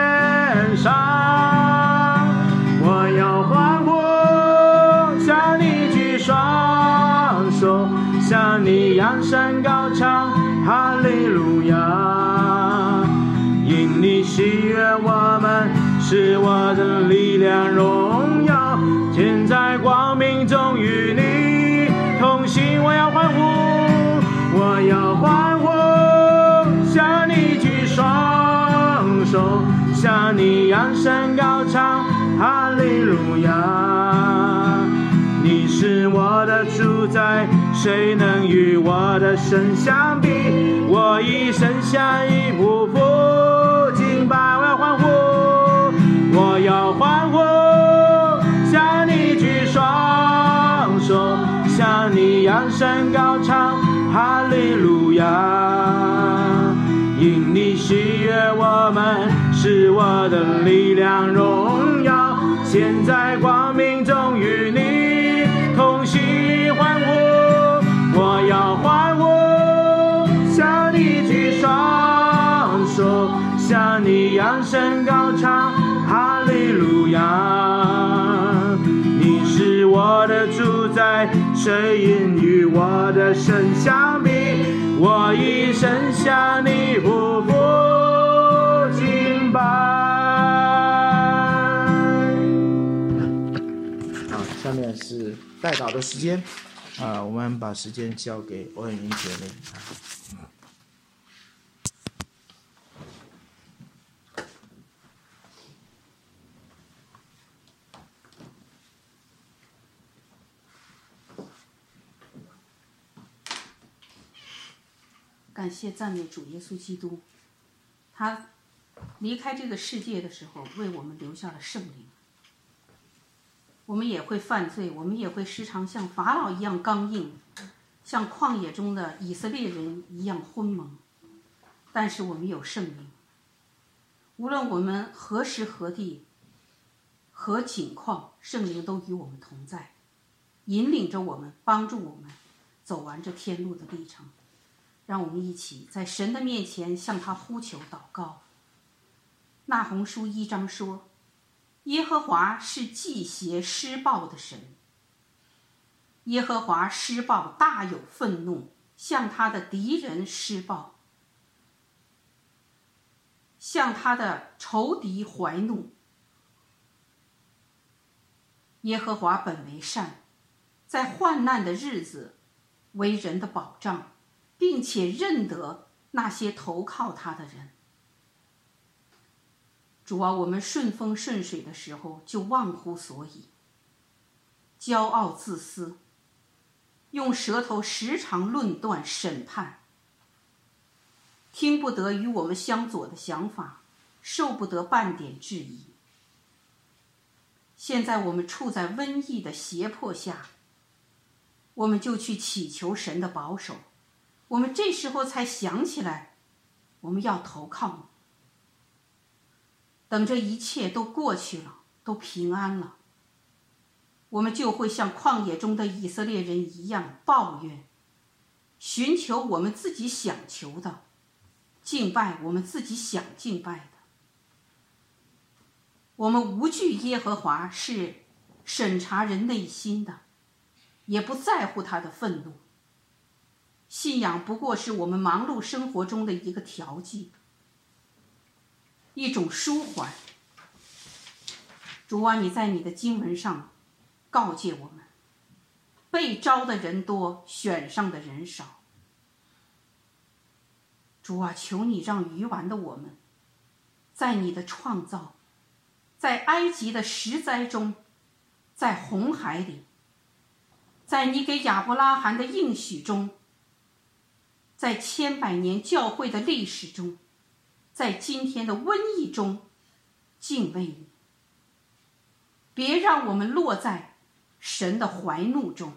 上。我要欢呼，向你举双手，向你扬声高唱，哈利路亚。因你喜悦我们，是我的力量荣耀，现在光明中与你同行。我要欢呼，我要欢呼，向你举双手，向你扬声高唱，哈利路亚。你是我的主宰，谁能与我的神相比？我一生下一不服敬拜。我要欢呼，我要欢呼，向你举双手，向你扬声高唱，哈利路亚。因你喜悦我们，是我的力量荣耀，现在光明中与你同行。欢呼，我要欢呼，向你举双谁应与我的神相比？我一生向你匍匐敬拜。下面是代祷的时间，我们把时间交给欧阳英姐妹。 感谢赞美主耶稣基督，他离开这个世界的时候，为我们留下了圣灵。我们也会犯罪，我们也会时常像法老一样刚硬，像旷野中的以色列人一样昏蒙。但是我们有圣灵，无论我们何时何地何境况，圣灵都与我们同在，引领着我们，帮助我们走完这天路的历程。让我们一起在神的面前向他呼求祷告。那鸿书1章说，耶和华是忌邪施暴的神，耶和华施暴大有愤怒，向他的敌人施暴，向他的仇敌怀怒。耶和华本为善，在患难的日子为人的保障，并且认得那些投靠他的人。主啊，我们顺风顺水的时候就忘乎所以，骄傲自私，用舌头时常论断审判，听不得与我们相左的想法，受不得半点质疑。现在我们处在瘟疫的胁迫下，我们就去祈求神的保守。我们这时候才想起来，我们要投靠你。等这一切都过去了，都平安了，我们就会像旷野中的以色列人一样抱怨，寻求我们自己想求的，敬拜我们自己想敬拜的。我们无惧耶和华是审查人内心的，也不在乎他的愤怒。信仰不过是我们忙碌生活中的一个调剂，一种舒缓。主啊，你在你的经文上告诫我们，被招的人多，选上的人少。主啊，求你让愚顽的我们，在你的创造，在埃及的十灾中，在红海里，在你给亚伯拉罕的应许中，在10000年教会的历史中，在今天的瘟疫中敬畏你。别让我们落在神的怀怒中。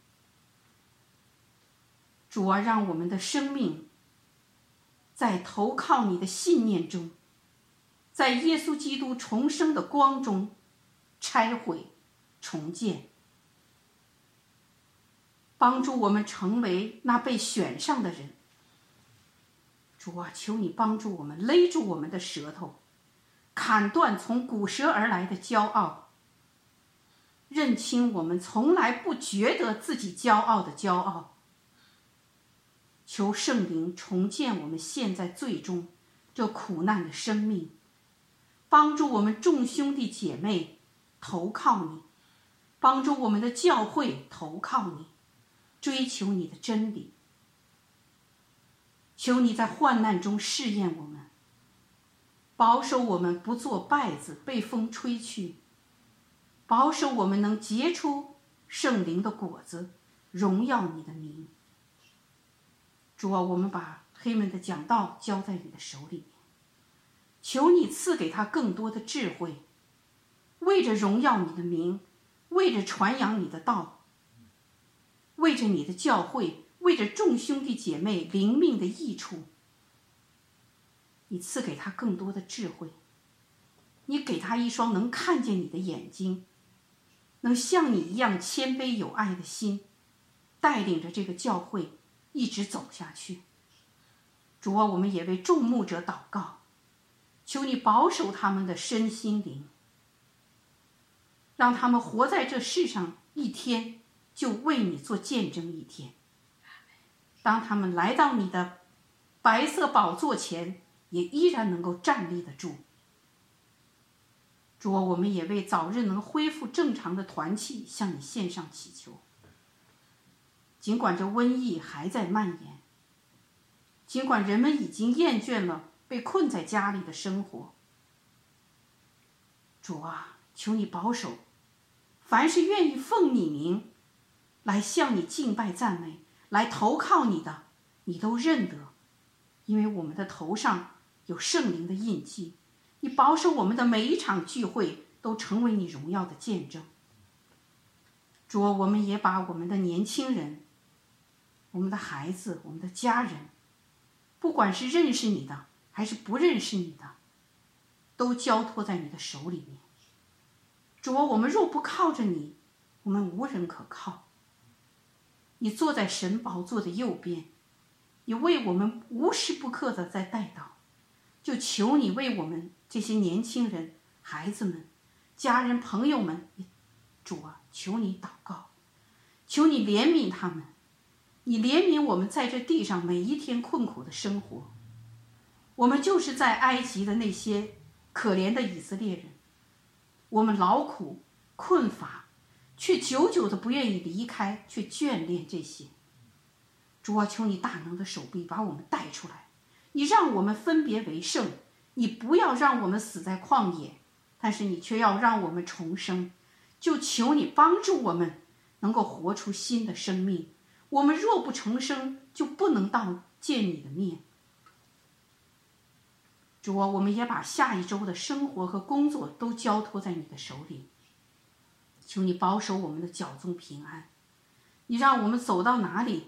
主啊，让我们的生命在投靠你的信念中，在耶稣基督重生的光中拆毁重建，帮助我们成为那被选上的人。主啊，求你帮助我们勒住我们的舌头，砍断从骨舌而来的骄傲，认清我们从来不觉得自己骄傲的骄傲。求圣灵重建我们现在最终这苦难的生命，帮助我们众兄弟姐妹投靠你，帮助我们的教会投靠你，追求你的真理。求你在患难中试验我们，保守我们不做败子被风吹去，保守我们能结出圣灵的果子，荣耀你的名。主啊，我们把黑门的讲道交在你的手里面，求你赐给他更多的智慧，为着荣耀你的名，为着传扬你的道，为着你的教会，为着众兄弟姐妹灵命的益处，你赐给他更多的智慧，你给他一双能看见你的眼睛，能像你一样谦卑有爱的心，带领着这个教会一直走下去。主啊，我们也为众牧者祷告，求你保守他们的身心灵，让他们活在这世上一天就为你做见证一天。当他们来到你的白色宝座前，也依然能够站立得住。主啊，我们也为早日能恢复正常的团契向你献上祈求。尽管这瘟疫还在蔓延，尽管人们已经厌倦了被困在家里的生活，主啊，求你保守，凡是愿意奉你名来向你敬拜赞美，来投靠你的，你都认得，因为我们的头上有圣灵的印记。你保守我们的每一场聚会都成为你荣耀的见证。主啊，我们也把我们的年轻人、我们的孩子、我们的家人，不管是认识你的还是不认识你的，都交托在你的手里面。主啊，我们若不靠着你，我们无人可靠。你坐在神宝座的右边，你为我们无时不刻的在代祷，就求你为我们这些年轻人、孩子们、家人、朋友们，主啊，求你祷告，求你怜悯他们，你怜悯我们在这地上每一天困苦的生活。我们就是在埃及的那些可怜的以色列人，我们劳苦困乏，却久久的不愿意离开，却眷恋这些。主啊，求你大能的手臂把我们带出来，你让我们分别为圣，你不要让我们死在旷野，但是你却要让我们重生。就求你帮助我们能够活出新的生命。我们若不重生，就不能见你的面。主啊，我们也把下一周的生活和工作都交托在你的手里。求你保守我们的脚踪平安，你让我们走到哪里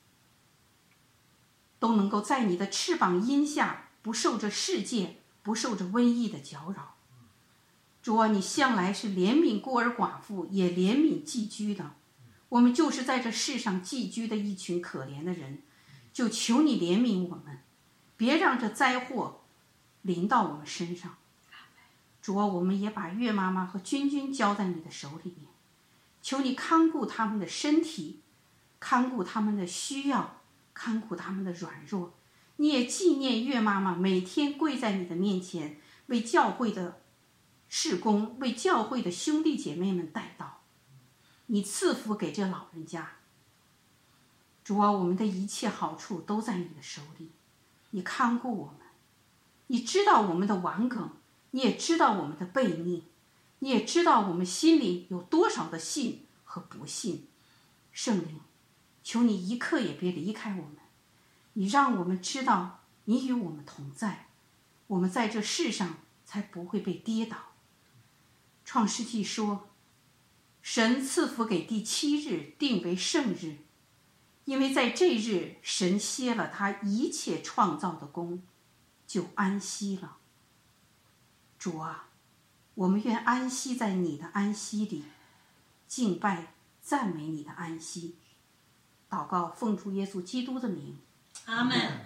都能够在你的翅膀荫下，不受这世界，不受这瘟疫的搅扰。主啊，你向来是怜悯孤儿寡妇，也怜悯寄居的。我们就是在这世上寄居的一群可怜的人，就求你怜悯我们，别让这灾祸临到我们身上。主啊，我们也把岳妈妈和君君交在你的手里面，求你看顾他们的身体，看顾他们的需要，看顾他们的软弱。你也纪念岳妈妈每天跪在你的面前，为教会的事工，为教会的兄弟姐妹们代祷。你赐福给这老人家。主啊，我们的一切好处都在你的手里，你看顾我们，你知道我们的顽梗，你也知道我们的悖逆，你也知道我们心里有多少的信和不信。圣灵，求你一刻也别离开我们，你让我们知道你与我们同在，我们在这世上才不会被跌倒。创世纪说，神赐福给第7日，定为圣日，因为在这日神歇了他一切创造的功，就安息了。主啊，我们愿安息在你的安息里，敬拜赞美你的安息。祷告奉主耶稣基督的名， 阿们。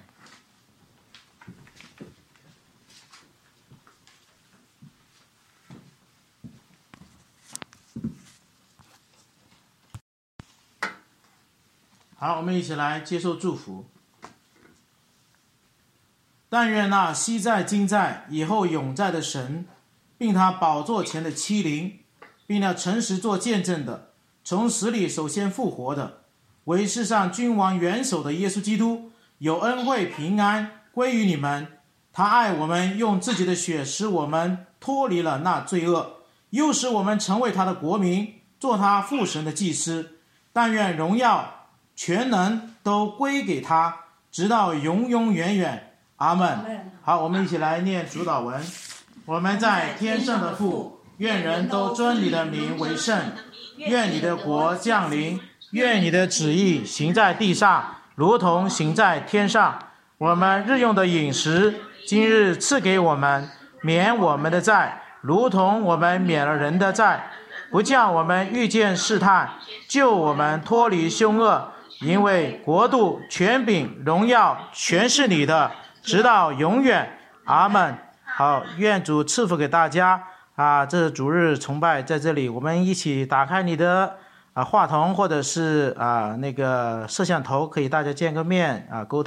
好，我们一起来接受祝福。但愿那昔在今在以后永在的神，并他宝座前的欺凌，并那诚实做见证的，从死里首先复活的，为世上君王元首的耶稣基督，有恩惠平安归于你们。他爱我们，用自己的血使我们脱离了那罪恶，又使我们成为他的国民，做他父神的祭司。但愿荣耀全能都归给他，直到永永远远。阿们。好，我们一起来念主祷文。我们在天上的父，愿人都尊你的名为圣，愿你的国降临，愿你的旨意行在地上，如同行在天上。我们日用的饮食，今日赐给我们，免我们的债，如同我们免了人的债，不叫我们遇见试探，救我们脱离凶恶。因为国度、权柄、荣耀全是你的，直到永远。阿们。好，愿主赐福给大家这主日崇拜在这里，我们一起打开你的话筒或者是那个摄像头，可以大家见个面沟通。